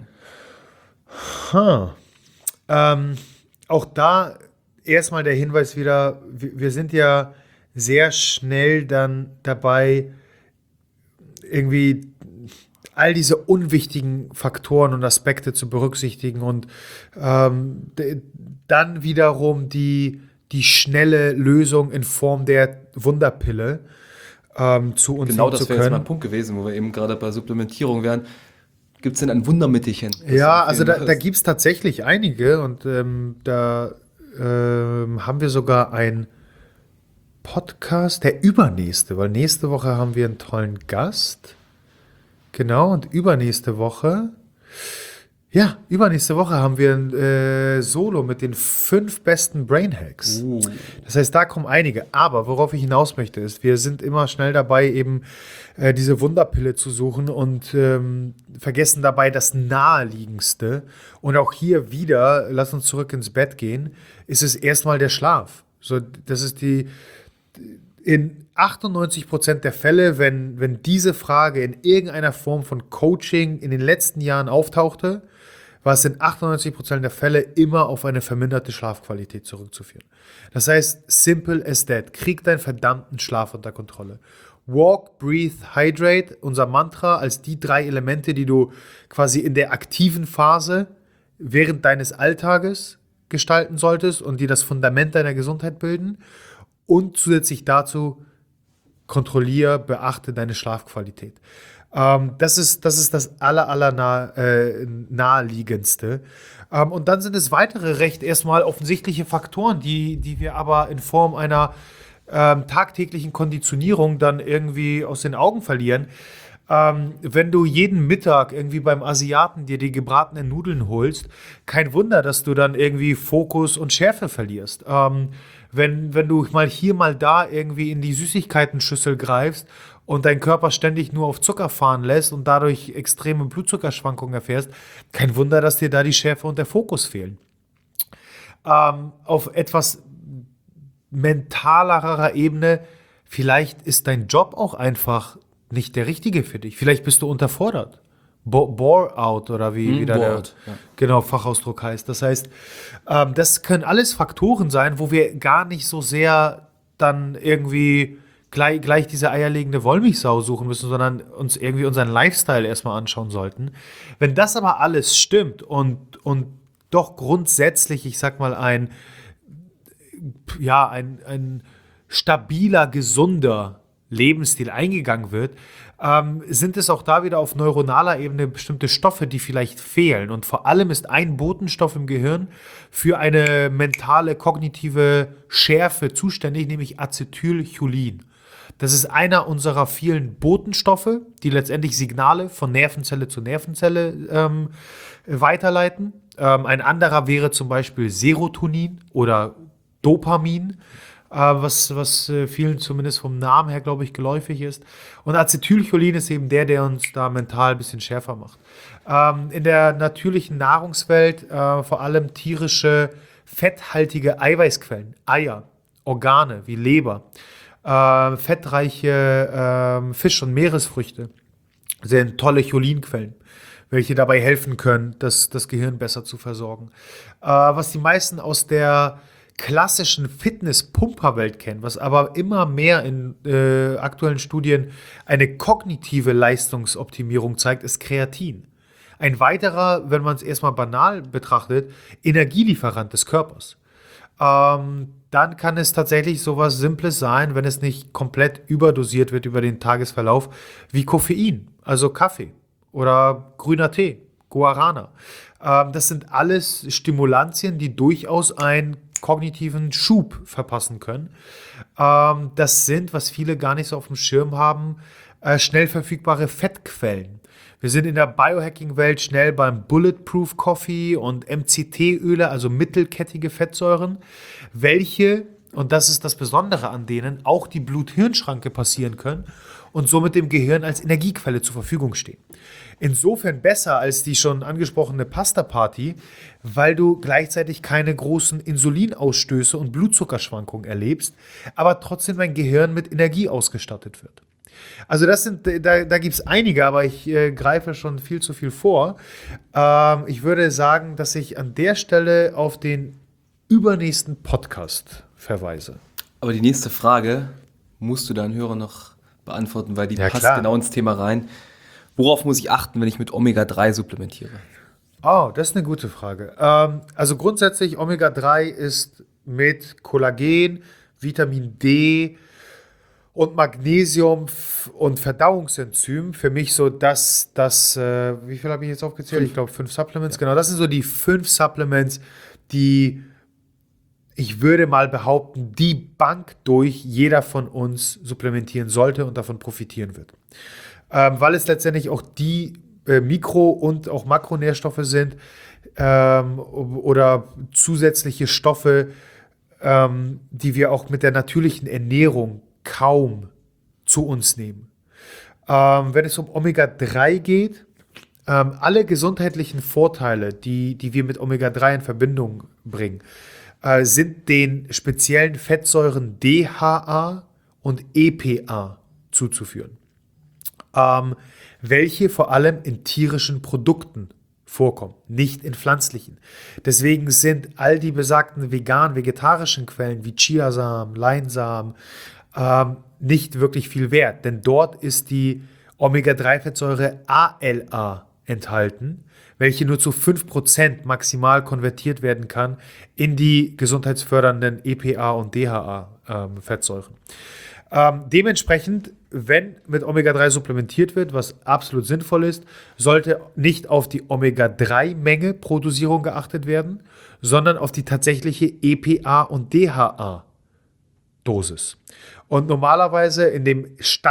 Auch da erstmal der Hinweis wieder, wir sind ja sehr schnell dann dabei, irgendwie all diese unwichtigen Faktoren und Aspekte zu berücksichtigen und dann wiederum die schnelle Lösung in Form der Wunderpille zu uns Genau, nehmen das zu wäre jetzt können. mein Punkt gewesen, wo wir eben gerade bei Supplementierung wären. Gibt es denn ein Wundermittelchen? das Ja, du also empfehlen da würdest? gibt es tatsächlich einige und da haben wir sogar einen Podcast, der übernächste, weil nächste Woche haben wir einen tollen Gast. Genau, und übernächste Woche haben wir ein Solo mit den 5 besten Brain Hacks. Das heißt, da kommen einige. Aber worauf ich hinaus möchte, ist, wir sind immer schnell dabei, eben diese Wunderpille zu suchen und vergessen dabei das Naheliegendste. Und auch hier wieder, lass uns zurück ins Bett gehen, ist es erstmal der Schlaf. So, das ist in 98% der Fälle, wenn diese Frage in irgendeiner Form von Coaching in den letzten Jahren auftauchte, war es in 98% der Fälle immer auf eine verminderte Schlafqualität zurückzuführen. Das heißt, simple as that. Krieg deinen verdammten Schlaf unter Kontrolle. Walk, breathe, hydrate, unser Mantra als die 3 Elemente, die du quasi in der aktiven Phase während deines Alltages gestalten solltest und die das Fundament deiner Gesundheit bilden. Und zusätzlich dazu kontrolliere, beachte deine Schlafqualität. Das ist das naheliegendste. Und dann sind es weitere recht erstmal offensichtliche Faktoren, die wir aber in Form einer tagtäglichen Konditionierung dann irgendwie aus den Augen verlieren. Wenn du jeden Mittag irgendwie beim Asiaten dir die gebratenen Nudeln holst, kein Wunder, dass du dann irgendwie Fokus und Schärfe verlierst. Wenn du mal hier, mal da irgendwie in die Süßigkeiten-Schüssel greifst und dein Körper ständig nur auf Zucker fahren lässt und dadurch extreme Blutzuckerschwankungen erfährst, kein Wunder, dass dir da die Schärfe und der Fokus fehlen. Auf etwas mentalerer Ebene, vielleicht ist dein Job auch einfach nicht der richtige für dich. Vielleicht bist du unterfordert. Bore-out oder wie der Bored, ja. genau Fachausdruck heißt. Das heißt, das können alles Faktoren sein, wo wir gar nicht so sehr dann irgendwie gleich diese eierlegende Wollmilchsau suchen müssen, sondern uns irgendwie unseren Lifestyle erstmal anschauen sollten. Wenn das aber alles stimmt und doch grundsätzlich, ich sag mal, ein stabiler, gesunder Lebensstil eingegangen wird, sind es auch da wieder auf neuronaler Ebene bestimmte Stoffe, die vielleicht fehlen. Und vor allem ist ein Botenstoff im Gehirn für eine mentale, kognitive Schärfe zuständig, nämlich Acetylcholin. Das ist einer unserer vielen Botenstoffe, die letztendlich Signale von Nervenzelle zu Nervenzelle weiterleiten. Ein anderer wäre zum Beispiel Serotonin oder Dopamin, was vielen zumindest vom Namen her, glaube ich, geläufig ist. Und Acetylcholin ist eben der uns da mental ein bisschen schärfer macht. In der natürlichen Nahrungswelt vor allem tierische, fetthaltige Eiweißquellen, Eier, Organe wie Leber, fettreiche Fisch- und Meeresfrüchte sind tolle Cholinquellen, welche dabei helfen können, das Gehirn besser zu versorgen. Was die meisten aus der klassischen Fitness-Pumper-Welt kennen, was aber immer mehr in aktuellen Studien eine kognitive Leistungsoptimierung zeigt, ist Kreatin. Ein weiterer, wenn man es erstmal banal betrachtet, Energielieferant des Körpers. Dann kann es tatsächlich sowas Simples sein, wenn es nicht komplett überdosiert wird über den Tagesverlauf, wie Koffein, also Kaffee oder grüner Tee, Guarana. Das sind alles Stimulantien, die durchaus einen kognitiven Schub verpassen können. Das sind, was viele gar nicht so auf dem Schirm haben, schnell verfügbare Fettquellen. Wir sind in der Biohacking-Welt schnell beim Bulletproof Coffee und MCT-Öle, also mittelkettige Fettsäuren, welche, und das ist das Besondere an denen, auch die Blut-Hirn-Schranke passieren können und somit dem Gehirn als Energiequelle zur Verfügung stehen. Insofern besser als die schon angesprochene Pasta-Party, weil du gleichzeitig keine großen Insulinausstöße und Blutzuckerschwankungen erlebst, aber trotzdem dein Gehirn mit Energie ausgestattet wird. Also da gibt es einige, aber ich greife schon viel zu viel vor. Ich würde sagen, dass ich an der Stelle auf den übernächsten Podcast verweise. Aber die nächste Frage musst du deinen Hörern noch beantworten, weil die Ja, passt klar. genau ins Thema rein. Worauf muss ich achten, wenn ich mit Omega-3 supplementiere? Oh, das ist eine gute Frage. Also grundsätzlich Omega-3 ist mit Kollagen, Vitamin D Und Magnesium und Verdauungsenzym, für mich so wie viel habe ich jetzt aufgezählt? Ich glaube 5 Supplements, genau. Das sind so die 5 Supplements, die ich würde mal behaupten, die Bank durch jeder von uns supplementieren sollte und davon profitieren wird. Weil es letztendlich auch die Mikro- und auch Makronährstoffe sind oder zusätzliche Stoffe, die wir auch mit der natürlichen Ernährung kaum zu uns nehmen. Wenn es um Omega-3 geht, alle gesundheitlichen Vorteile, die wir mit Omega-3 in Verbindung bringen, sind den speziellen Fettsäuren DHA und EPA zuzuführen, welche vor allem in tierischen Produkten vorkommen, nicht in pflanzlichen. Deswegen sind all die besagten vegetarischen Quellen wie Chiasamen, Leinsamen nicht wirklich viel wert, denn dort ist die Omega-3-Fettsäure ALA enthalten, welche nur zu 5% maximal konvertiert werden kann in die gesundheitsfördernden EPA und DHA-Fettsäuren. Dementsprechend, wenn mit Omega-3 supplementiert wird, was absolut sinnvoll ist, sollte nicht auf die Omega-3-Menge pro Dosierung geachtet werden, sondern auf die tatsächliche EPA und DHA-Dosis. Und normalerweise in dem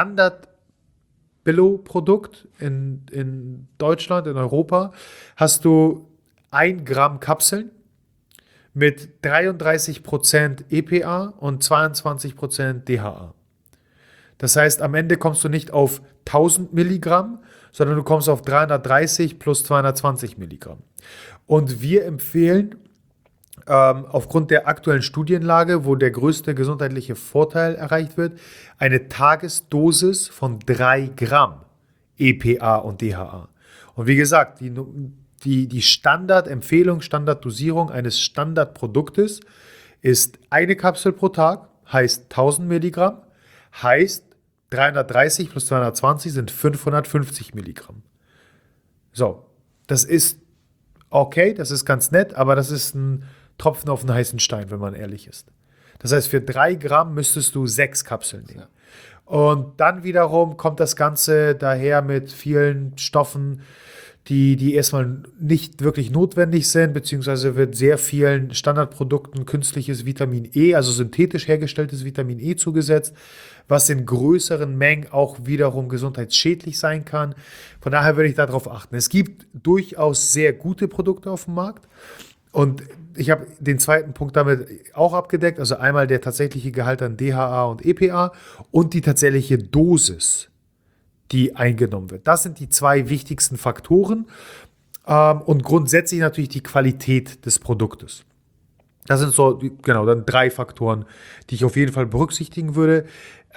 Standard-Billo-Produkt in Deutschland, in Europa, hast du 1 Gramm Kapseln mit 33% EPA und 22% DHA. Das heißt, am Ende kommst du nicht auf 1000 Milligramm, sondern du kommst auf 330 plus 220 Milligramm. Und wir empfehlen aufgrund der aktuellen Studienlage, wo der größte gesundheitliche Vorteil erreicht wird, eine Tagesdosis von 3 Gramm EPA und DHA. Und wie gesagt, die Standardempfehlung, Standarddosierung eines Standardproduktes ist eine Kapsel pro Tag, heißt 1000 Milligramm, heißt 330 plus 220 sind 550 Milligramm. So, das ist okay, das ist ganz nett, aber das ist ein Tropfen auf einen heißen Stein, wenn man ehrlich ist. Das heißt, für 3 Gramm müsstest du 6 Kapseln nehmen. Ja. Und dann wiederum kommt das Ganze daher mit vielen Stoffen, die erstmal nicht wirklich notwendig sind, beziehungsweise wird sehr vielen Standardprodukten künstliches Vitamin E, also synthetisch hergestelltes Vitamin E zugesetzt, was in größeren Mengen auch wiederum gesundheitsschädlich sein kann. Von daher würde ich darauf achten. Es gibt durchaus sehr gute Produkte auf dem Markt und ich habe den zweiten Punkt damit auch abgedeckt, also einmal der tatsächliche Gehalt an DHA und EPA und die tatsächliche Dosis, die eingenommen wird. Das sind die 2 wichtigsten Faktoren und grundsätzlich natürlich die Qualität des Produktes. Das sind so, genau, dann 3 Faktoren, die ich auf jeden Fall berücksichtigen würde.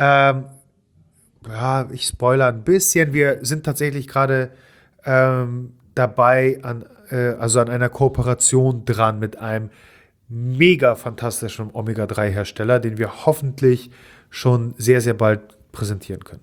Ich spoilere ein bisschen. Wir sind tatsächlich gerade dabei an einer Kooperation dran mit einem mega fantastischen Omega-3-Hersteller, den wir hoffentlich schon sehr, sehr bald präsentieren können.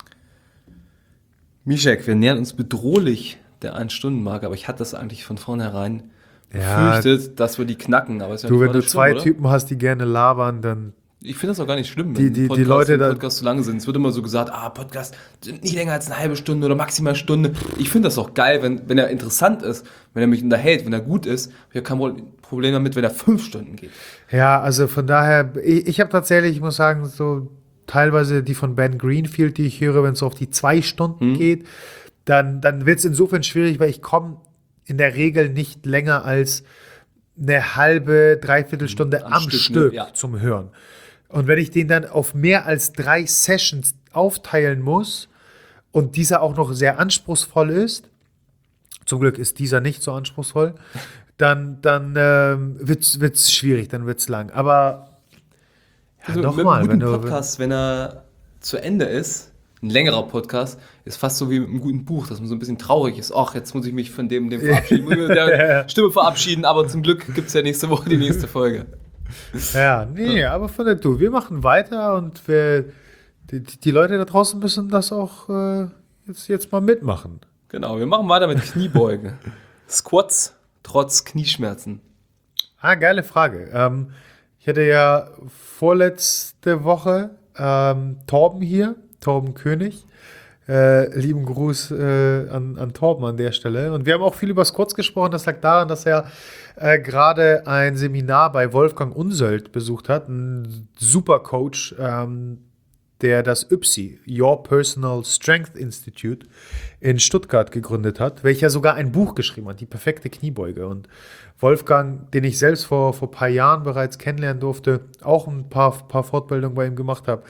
Mischek, wir nähern uns bedrohlich der 1-Stunden-Marke, aber ich hatte das eigentlich von vornherein befürchtet, dass wir die knacken. Aber ist ja wenn du 2 Typen hast, die gerne labern, dann... Ich finde das auch gar nicht schlimm, wenn die Leute Podcasts zu lange sind. Es wird immer so gesagt, Podcasts sind nicht länger als eine halbe Stunde oder maximal eine Stunde. Ich finde das auch geil, wenn er interessant ist, wenn er mich unterhält, wenn er gut ist. Ich habe kein Problem damit, wenn er 5 Stunden geht. Ja, also von daher, ich habe tatsächlich, ich muss sagen, so teilweise die von Ben Greenfield, die ich höre, wenn es so auf die 2 Stunden geht, dann wird es insofern schwierig, weil ich komme in der Regel nicht länger als eine halbe, dreiviertel Stunde am Stück zum Hören. Und wenn ich den dann auf mehr als 3 Sessions aufteilen muss und dieser auch noch sehr anspruchsvoll ist, zum Glück ist dieser nicht so anspruchsvoll, dann wird's schwierig, dann wird's lang. Aber nochmal, wenn Podcast, wenn er zu Ende ist, ein längerer Podcast, ist fast so wie mit einem guten Buch, dass man so ein bisschen traurig ist. Ach, jetzt muss ich mich von dem verabschieden, muss ich mit der Stimme verabschieden, aber zum Glück gibt es ja nächste Woche die nächste Folge. Aber von der wir machen weiter und die Leute da draußen müssen das auch jetzt mal mitmachen. Genau, wir machen weiter mit Kniebeugen. Squats trotz Knieschmerzen. Geile Frage. Ich hatte ja vorletzte Woche Torben hier, Torben König. Lieben Gruß an Torben an der Stelle. Und wir haben auch viel über Squats gesprochen. Das lag daran, dass er gerade ein Seminar bei Wolfgang Unsöld besucht hat. Ein super Coach, der das YPSI, Your Personal Strength Institute, in Stuttgart gegründet hat, welcher sogar ein Buch geschrieben hat, die perfekte Kniebeuge. Und Wolfgang, den ich selbst vor ein paar Jahren bereits kennenlernen durfte, auch ein paar Fortbildungen bei ihm gemacht habe,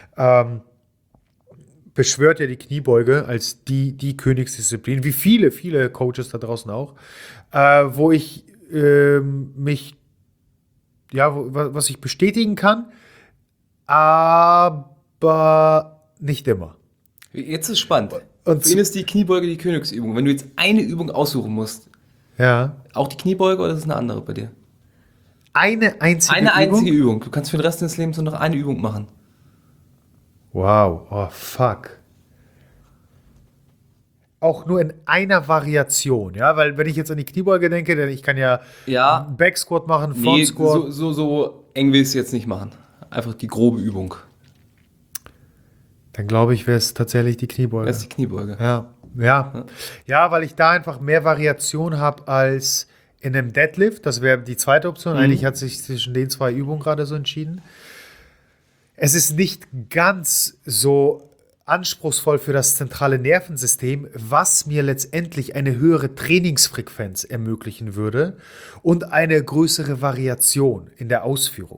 beschwört ja die Kniebeuge als die Königsdisziplin, wie viele Coaches da draußen auch, wo ich was ich bestätigen kann, aber nicht immer. Jetzt ist spannend. Und Für ihn ist die Kniebeuge die Königsübung. Wenn du jetzt eine Übung aussuchen musst, ja. auch die Kniebeuge oder ist es eine andere bei dir? Eine einzige Eine Übung? einzige Übung. Du kannst für den Rest deines Lebens nur noch eine Übung machen. Wow, oh fuck. Auch nur in einer Variation, ja, weil wenn ich jetzt an die Kniebeuge denke, denn ich kann ja Backsquat machen, Nee, Frontsquat. so eng willst du jetzt nicht machen. Einfach die grobe Übung. Dann glaube ich, wäre es tatsächlich die Kniebeuge. Das ist die Kniebeuge. Ja, weil ich da einfach mehr Variation habe als in einem Deadlift. Das wäre die zweite Option. Eigentlich hat sich zwischen den zwei Übungen gerade so entschieden. Es ist nicht ganz so anspruchsvoll für das zentrale Nervensystem, was mir letztendlich eine höhere Trainingsfrequenz ermöglichen würde und eine größere Variation in der Ausführung.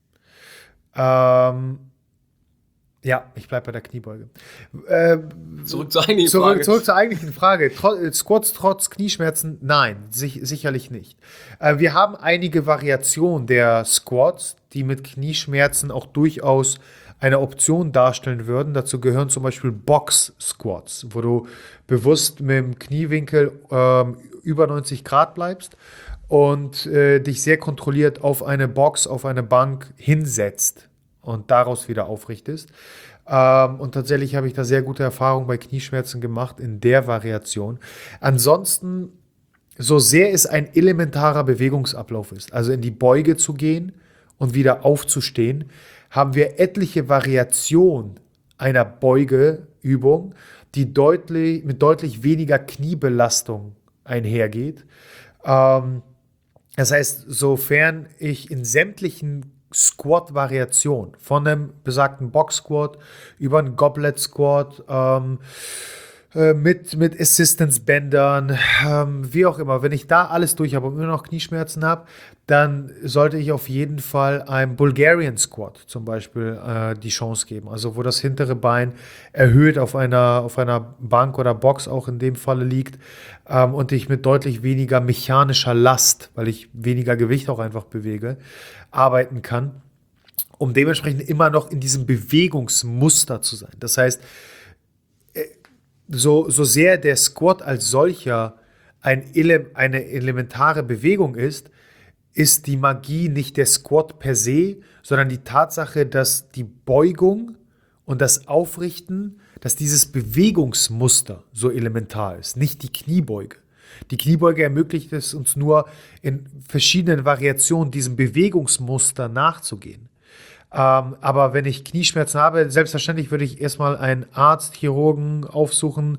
Ja, ich bleibe bei der Kniebeuge. Zurück zur eigentlichen Frage. Zurück zur eigentlichen Frage. Squats trotz Knieschmerzen? Nein, sicherlich nicht. Wir haben einige Variationen der Squats, die mit Knieschmerzen auch durchaus eine Option darstellen würden. Dazu gehören zum Beispiel Box-Squats, wo du bewusst mit dem Kniewinkel über 90 Grad bleibst und dich sehr kontrolliert auf eine Box, auf eine Bank hinsetzt und daraus wieder aufrichtest. Und tatsächlich habe ich da sehr gute Erfahrungen bei Knieschmerzen gemacht in der Variation. Ansonsten, so sehr es ein elementarer Bewegungsablauf ist, also in die Beuge zu gehen und wieder aufzustehen, haben wir etliche Variationen einer Beugeübung, die mit deutlich weniger Kniebelastung einhergeht. Das heißt, sofern ich in sämtlichen Squat-Variationen, von einem besagten Box-Squat über einen Goblet-Squat, mit Assistance-Bändern, wie auch immer. Wenn ich da alles durch habe und immer noch Knieschmerzen habe, dann sollte ich auf jeden Fall einem Bulgarian Squat zum Beispiel die Chance geben. Also wo das hintere Bein erhöht auf einer Bank oder Box auch in dem Falle liegt und ich mit deutlich weniger mechanischer Last, weil ich weniger Gewicht auch einfach bewege, arbeiten kann, um dementsprechend immer noch in diesem Bewegungsmuster zu sein. Das heißt, so sehr der Squat als solcher eine elementare Bewegung ist die Magie nicht der Squat per se, sondern die Tatsache, dass die Beugung und das Aufrichten, dass dieses Bewegungsmuster so elementar ist, nicht die Kniebeuge. Die Kniebeuge ermöglicht es uns nur in verschiedenen Variationen diesem Bewegungsmuster nachzugehen. Aber wenn ich Knieschmerzen habe, selbstverständlich würde ich erstmal einen Arzt, Chirurgen aufsuchen,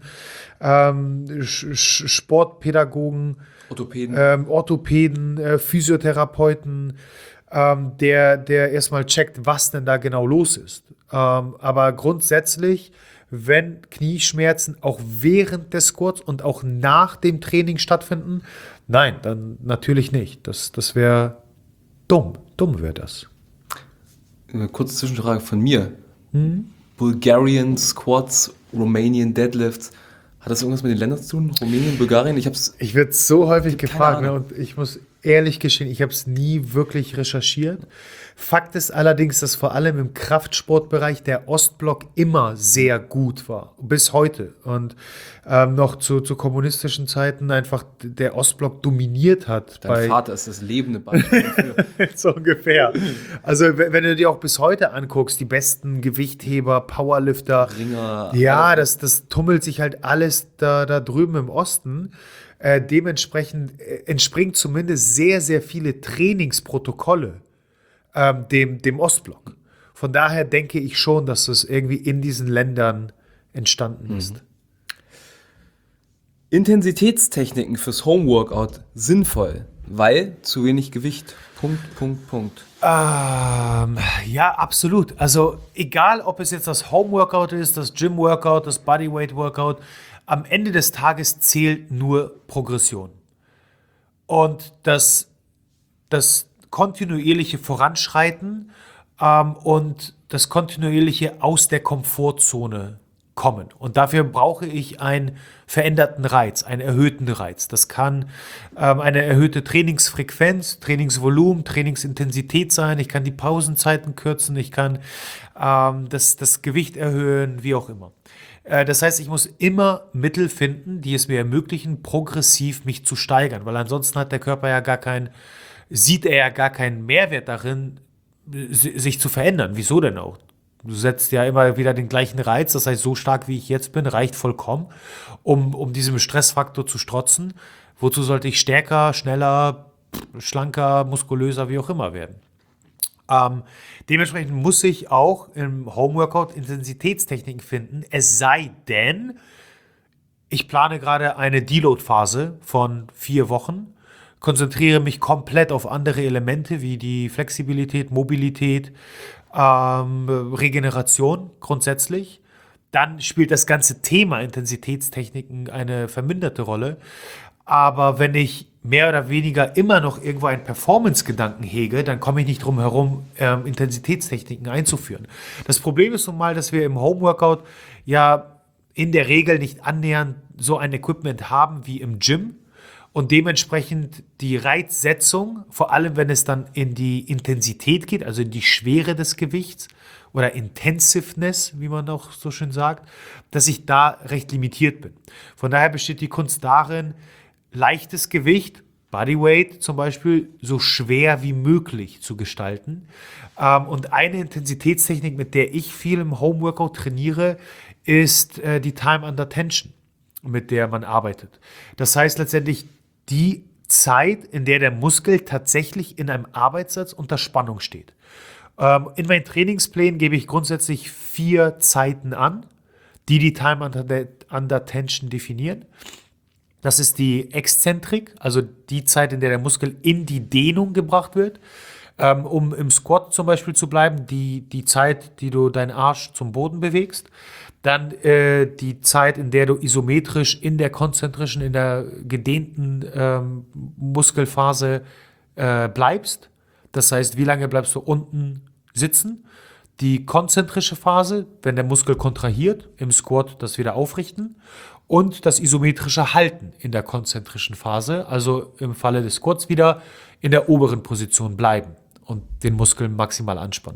Sportpädagogen, Orthopäden, Physiotherapeuten, der erstmal checkt, was denn da genau los ist. Aber grundsätzlich, wenn Knieschmerzen auch während des Squats und auch nach dem Training stattfinden, nein, dann natürlich nicht. Das wäre dumm. Dumm wäre das. Eine kurze Zwischenfrage von mir. Bulgarian Squats, Romanian Deadlifts. Hat das irgendwas mit den Ländern zu tun? Rumänien, Bulgarien? Ich werde so häufig gefragt, Ahnung. ne, und ich muss ehrlich gestehen, ich habe es nie wirklich recherchiert. Fakt ist allerdings, dass vor allem im Kraftsportbereich der Ostblock immer sehr gut war, bis heute. Und noch zu kommunistischen Zeiten einfach der Ostblock dominiert hat. Dein Vater ist das lebende Beispiel dafür. So ungefähr. Also wenn du dir auch bis heute anguckst, die besten Gewichtheber, Powerlifter, Ringer. ja, das tummelt sich halt alles da drüben im Osten. Dementsprechend entspringen zumindest sehr, sehr viele Trainingsprotokolle dem Ostblock. Von daher denke ich schon, dass es irgendwie in diesen Ländern entstanden ist. Intensitätstechniken fürs Homeworkout sinnvoll, weil zu wenig Gewicht. Punkt. Ja, absolut. Also egal, ob es jetzt das Homeworkout ist, das Gym-Workout, das Bodyweight-Workout, am Ende des Tages zählt nur Progression. Und das kontinuierliche Voranschreiten und das kontinuierliche aus der Komfortzone kommen. Und dafür brauche ich einen veränderten Reiz, einen erhöhten Reiz. Das kann eine erhöhte Trainingsfrequenz, Trainingsvolumen, Trainingsintensität sein. Ich kann die Pausenzeiten kürzen, ich kann das Gewicht erhöhen, wie auch immer. Das heißt, ich muss immer Mittel finden, die es mir ermöglichen, progressiv mich zu steigern, weil ansonsten hat der Körper sieht er ja gar keinen Mehrwert darin, sich zu verändern. Wieso denn auch? Du setzt ja immer wieder den gleichen Reiz, das heißt, so stark wie ich jetzt bin, reicht vollkommen, um diesem Stressfaktor zu strotzen. Wozu sollte ich stärker, schneller, schlanker, muskulöser, wie auch immer werden? Dementsprechend muss ich auch im Homeworkout Intensitätstechniken finden, es sei denn, ich plane gerade eine Deload-Phase von 4 Wochen, konzentriere mich komplett auf andere Elemente wie die Flexibilität, Mobilität, Regeneration grundsätzlich. Dann spielt das ganze Thema Intensitätstechniken eine verminderte Rolle. Aber wenn ich mehr oder weniger immer noch irgendwo einen Performance-Gedanken hege, dann komme ich nicht drum herum, Intensitätstechniken einzuführen. Das Problem ist nun mal, dass wir im Homeworkout ja in der Regel nicht annähernd so ein Equipment haben wie im Gym und dementsprechend die Reizsetzung, vor allem wenn es dann in die Intensität geht, also in die Schwere des Gewichts oder Intensiveness, wie man auch so schön sagt, dass ich da recht limitiert bin. Von daher besteht die Kunst darin, leichtes Gewicht, Bodyweight zum Beispiel, so schwer wie möglich zu gestalten. Und eine Intensitätstechnik, mit der ich viel im Homeworkout trainiere, ist die Time Under Tension, mit der man arbeitet. Das heißt letztendlich die Zeit, in der der Muskel tatsächlich in einem Arbeitssatz unter Spannung steht. In meinen Trainingsplänen gebe ich grundsätzlich 4 Zeiten an, die Time Under Tension definieren. Das ist die Exzentrik, also die Zeit, in der der Muskel in die Dehnung gebracht wird. Um im Squat zum Beispiel zu bleiben, die Zeit, die du deinen Arsch zum Boden bewegst. Dann die Zeit, in der du isometrisch in der konzentrischen, in der gedehnten Muskelphase bleibst. Das heißt, wie lange bleibst du unten sitzen? Die konzentrische Phase, wenn der Muskel kontrahiert, im Squat das wieder aufrichten. Und das isometrische Halten in der konzentrischen Phase, also im Falle des Squats wieder in der oberen Position bleiben und den Muskel maximal anspannen.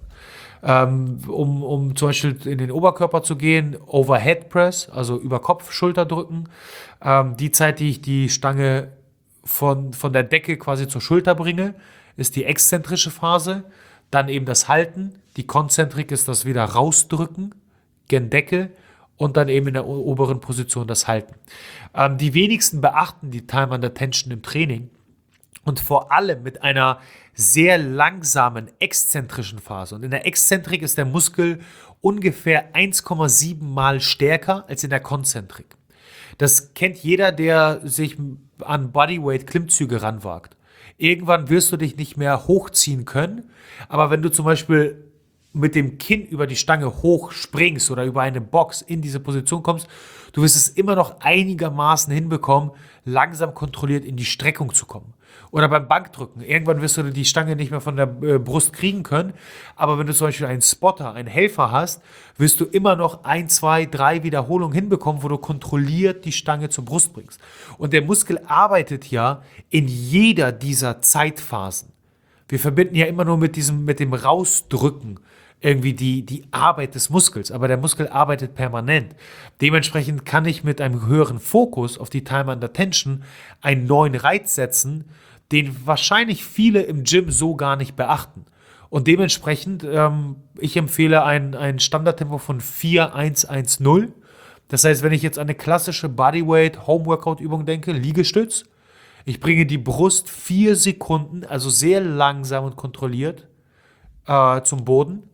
Um zum Beispiel in den Oberkörper zu gehen, Overhead Press, also über Kopf, Schulter drücken. Die Zeit, die ich die Stange von der Decke quasi zur Schulter bringe, ist die exzentrische Phase. Dann eben das Halten. Die Konzentrik ist das wieder rausdrücken, gen Decke. Und dann eben in der oberen Position das Halten. Die wenigsten beachten die Time Under Tension im Training und vor allem mit einer sehr langsamen exzentrischen Phase. Und in der Exzentrik ist der Muskel ungefähr 1,7 Mal stärker als in der Konzentrik. Das kennt jeder, der sich an Bodyweight-Klimmzüge ranwagt. Irgendwann wirst du dich nicht mehr hochziehen können, aber wenn du zum Beispiel mit dem Kinn über die Stange hoch springst oder über eine Box in diese Position kommst, du wirst es immer noch einigermaßen hinbekommen, langsam kontrolliert in die Streckung zu kommen. Oder beim Bankdrücken. Irgendwann wirst du die Stange nicht mehr von der Brust kriegen können, aber wenn du zum Beispiel einen Spotter, einen Helfer hast, wirst du immer noch 1, 2, 3 Wiederholungen hinbekommen, wo du kontrolliert die Stange zur Brust bringst. Und der Muskel arbeitet ja in jeder dieser Zeitphasen. Wir verbinden ja immer nur mit dem Rausdrücken irgendwie die Arbeit des Muskels, aber der Muskel arbeitet permanent. Dementsprechend kann ich mit einem höheren Fokus auf die Time Under Tension einen neuen Reiz setzen, den wahrscheinlich viele im Gym so gar nicht beachten. Und dementsprechend, ich empfehle ein Standardtempo von 4-1-1-0. Das heißt, wenn ich jetzt an eine klassische Bodyweight Homeworkout Übung denke, Liegestütz, ich bringe die Brust 4 Sekunden, also sehr langsam und kontrolliert, zum Boden,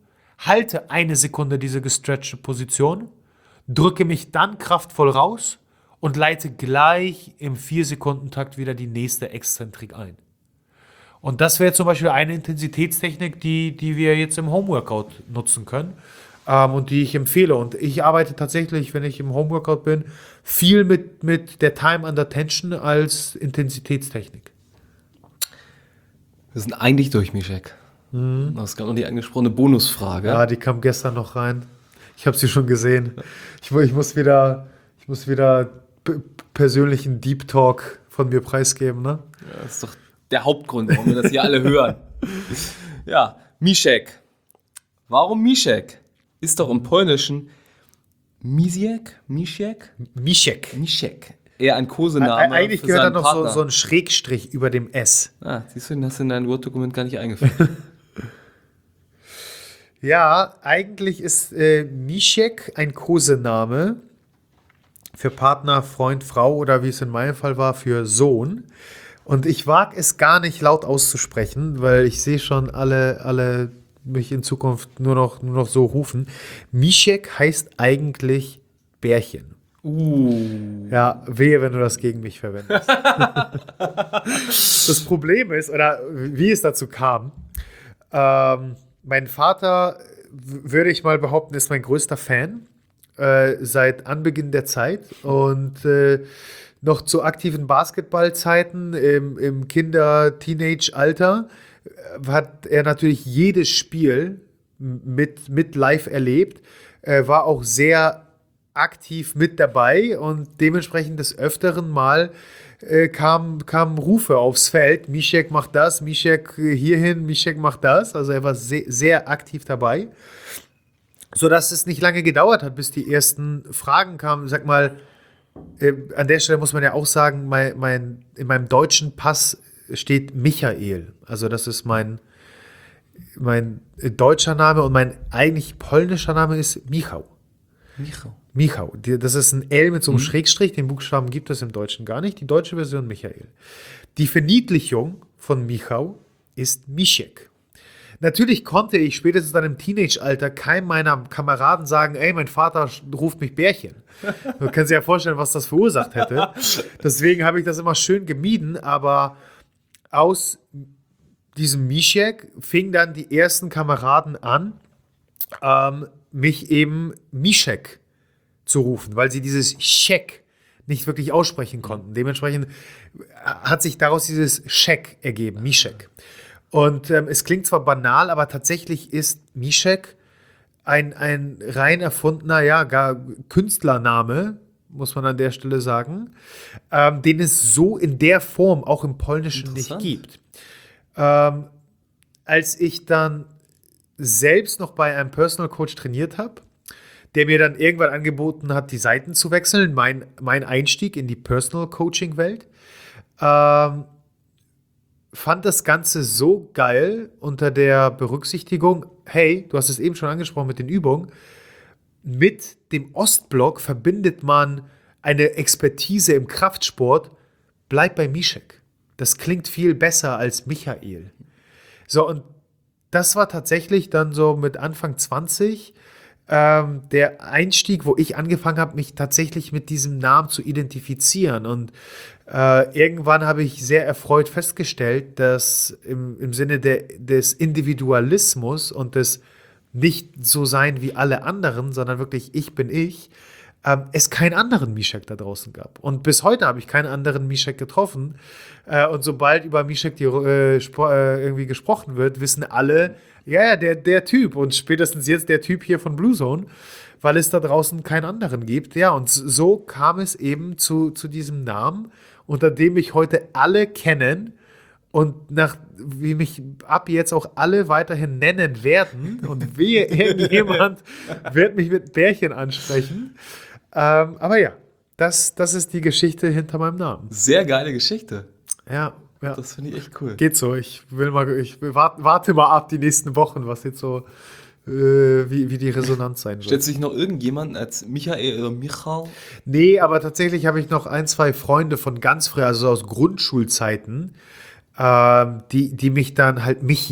halte eine Sekunde diese gestretchte Position, drücke mich dann kraftvoll raus und leite gleich im 4-Sekunden-Takt wieder die nächste Exzentrik ein. Und das wäre zum Beispiel eine Intensitätstechnik, die wir jetzt im Homeworkout nutzen können und die ich empfehle. Und ich arbeite tatsächlich, wenn ich im Homeworkout bin, viel mit der Time Under Tension als Intensitätstechnik. Wir sind eigentlich durch, Mischek. Das gab noch die angesprochene Bonusfrage. Ja, die kam gestern noch rein. Ich habe sie schon gesehen. Ich muss wieder persönlichen Deep Talk von mir preisgeben, ne? Ja, das ist doch der Hauptgrund, warum wir das hier alle hören. Ja, Mischek. Warum Mischek? Ist doch im Polnischen Misiek? Mischek? Mischek. Mischek. Eher ein Kosename. Eigentlich für gehört da seinen noch Partner. so ein Schrägstrich über dem S. Siehst du, den hast du in dein Word-Dokument gar nicht eingefügt. Ja, eigentlich ist Mischek ein Kosename für Partner, Freund, Frau oder wie es in meinem Fall war, für Sohn. Und ich wage es gar nicht laut auszusprechen, weil ich sehe schon alle mich in Zukunft nur noch so rufen. Mischek heißt eigentlich Bärchen. Ja, wehe, wenn du das gegen mich verwendest. Das Problem ist, oder wie es dazu kam, mein Vater, würde ich mal behaupten, ist mein größter Fan seit Anbeginn der Zeit und noch zu aktiven Basketballzeiten im Kinder-Teenage-Alter hat er natürlich jedes Spiel mit live erlebt, war auch sehr aktiv mit dabei und dementsprechend des Öfteren mal kamen Rufe aufs Feld, Mischek macht das, Mischek hierhin, Mischek macht das. Also er war sehr, sehr aktiv dabei, sodass es nicht lange gedauert hat, bis die ersten Fragen kamen. Sag mal, an der Stelle muss man ja auch sagen, in meinem deutschen Pass steht Michael. Also das ist mein deutscher Name und mein eigentlich polnischer Name ist Michał. Michał. Das ist ein L mit so einem Schrägstrich. Den Buchstaben gibt es im Deutschen gar nicht. Die deutsche Version Michael. Die Verniedlichung von Michał ist Mischek. Natürlich konnte ich spätestens dann im Teenage-Alter keinem meiner Kameraden sagen, ey, mein Vater ruft mich Bärchen. Du kannst dir ja vorstellen, was das verursacht hätte. Deswegen habe ich das immer schön gemieden, aber aus diesem Mischek fingen dann die ersten Kameraden an, mich eben Mischek zu rufen, weil sie dieses Scheck nicht wirklich aussprechen konnten. Dementsprechend hat sich daraus dieses Scheck ergeben, Mischek. Und es klingt zwar banal, aber tatsächlich ist Mischek ein rein erfundener, gar Künstlername, muss man an der Stelle sagen, den es so in der Form auch im Polnischen nicht gibt. Als ich dann selbst noch bei einem Personal Coach trainiert habe, der mir dann irgendwann angeboten hat, die Seiten zu wechseln, mein Einstieg in die Personal Coaching Welt, fand das Ganze so geil unter der Berücksichtigung, hey, du hast es eben schon angesprochen mit den Übungen, mit dem Ostblock verbindet man eine Expertise im Kraftsport, bleib bei Mischek. Das klingt viel besser als Michael. So, und das war tatsächlich dann so mit Anfang 20 der Einstieg, wo ich angefangen habe, mich tatsächlich mit diesem Namen zu identifizieren. Und irgendwann habe ich sehr erfreut festgestellt, dass im Sinne des Individualismus und des nicht so sein wie alle anderen, sondern wirklich ich bin ich, es keinen anderen Mischek da draußen gab. Und bis heute habe ich keinen anderen Mischek getroffen. Und sobald über Mischek irgendwie gesprochen wird, wissen alle, ja, der Typ und spätestens jetzt der Typ hier von Blue Zone, weil es da draußen keinen anderen gibt. Ja, und so kam es eben zu diesem Namen, unter dem mich heute alle kennen und wie mich ab jetzt auch alle weiterhin nennen werden und wehe, irgendjemand wird mich mit Bärchen ansprechen. Aber ja, das ist die Geschichte hinter meinem Namen. Sehr geile Geschichte. Ja. Das finde ich echt cool. Geht so. Ich warte mal ab die nächsten Wochen, was jetzt so, wie die Resonanz sein wird. Stellt sich noch irgendjemanden als Michael oder Michał? Nee, aber tatsächlich habe ich noch 1, 2 Freunde von ganz früher, also aus Grundschulzeiten, die mich dann halt Michi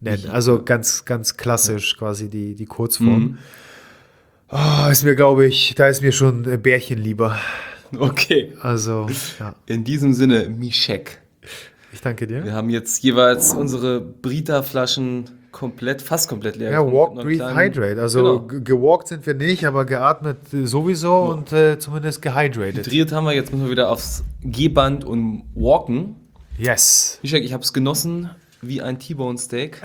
nennen. Also ganz, ganz klassisch quasi die Kurzform. Ist mir, glaube ich, da ist mir schon Bärchen lieber. Okay. Also, ja. In diesem Sinne, Mischek. Ich danke dir. Wir haben jetzt jeweils unsere Brita-Flaschen fast komplett leer. Ja, getrunken. walk, Noch breathe, kleinen- hydrate. Also Genau. gewalkt sind wir nicht, aber geatmet sowieso und zumindest gehydrated. Hydriert haben wir, jetzt müssen wir wieder aufs Gehband und walken. Yes. Mischek, ich habe es genossen wie ein T-Bone Steak.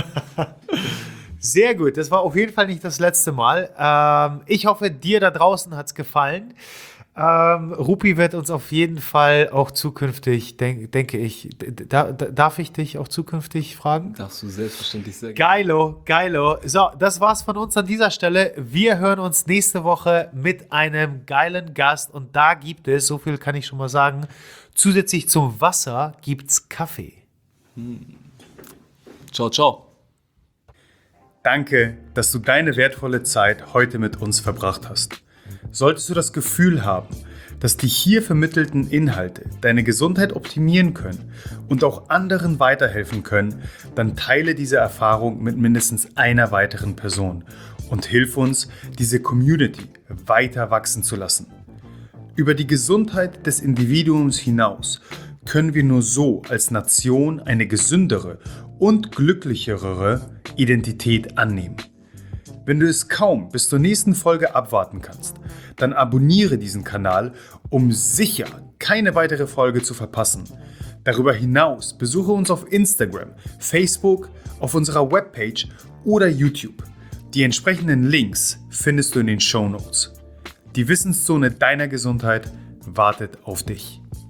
Sehr gut. Das war auf jeden Fall nicht das letzte Mal. Ich hoffe, dir da draußen hat es gefallen. Rupi wird uns auf jeden Fall auch zukünftig, denke ich, darf ich dich auch zukünftig fragen? Darfst du selbstverständlich sehr gerne. Geilo, geilo. So, das war's von uns an dieser Stelle. Wir hören uns nächste Woche mit einem geilen Gast und da gibt es, so viel kann ich schon mal sagen, zusätzlich zum Wasser gibt's Kaffee. Ciao, ciao. Danke, dass du deine wertvolle Zeit heute mit uns verbracht hast. Solltest du das Gefühl haben, dass die hier vermittelten Inhalte deine Gesundheit optimieren können und auch anderen weiterhelfen können, dann teile diese Erfahrung mit mindestens einer weiteren Person und hilf uns, diese Community weiter wachsen zu lassen. Über die Gesundheit des Individuums hinaus können wir nur so als Nation eine gesündere und glücklichere Identität annehmen. Wenn du es kaum bis zur nächsten Folge abwarten kannst, dann abonniere diesen Kanal, um sicher keine weitere Folge zu verpassen. Darüber hinaus besuche uns auf Instagram, Facebook, auf unserer Webpage oder YouTube. Die entsprechenden Links findest du in den Shownotes. Die Wissenszone deiner Gesundheit wartet auf dich.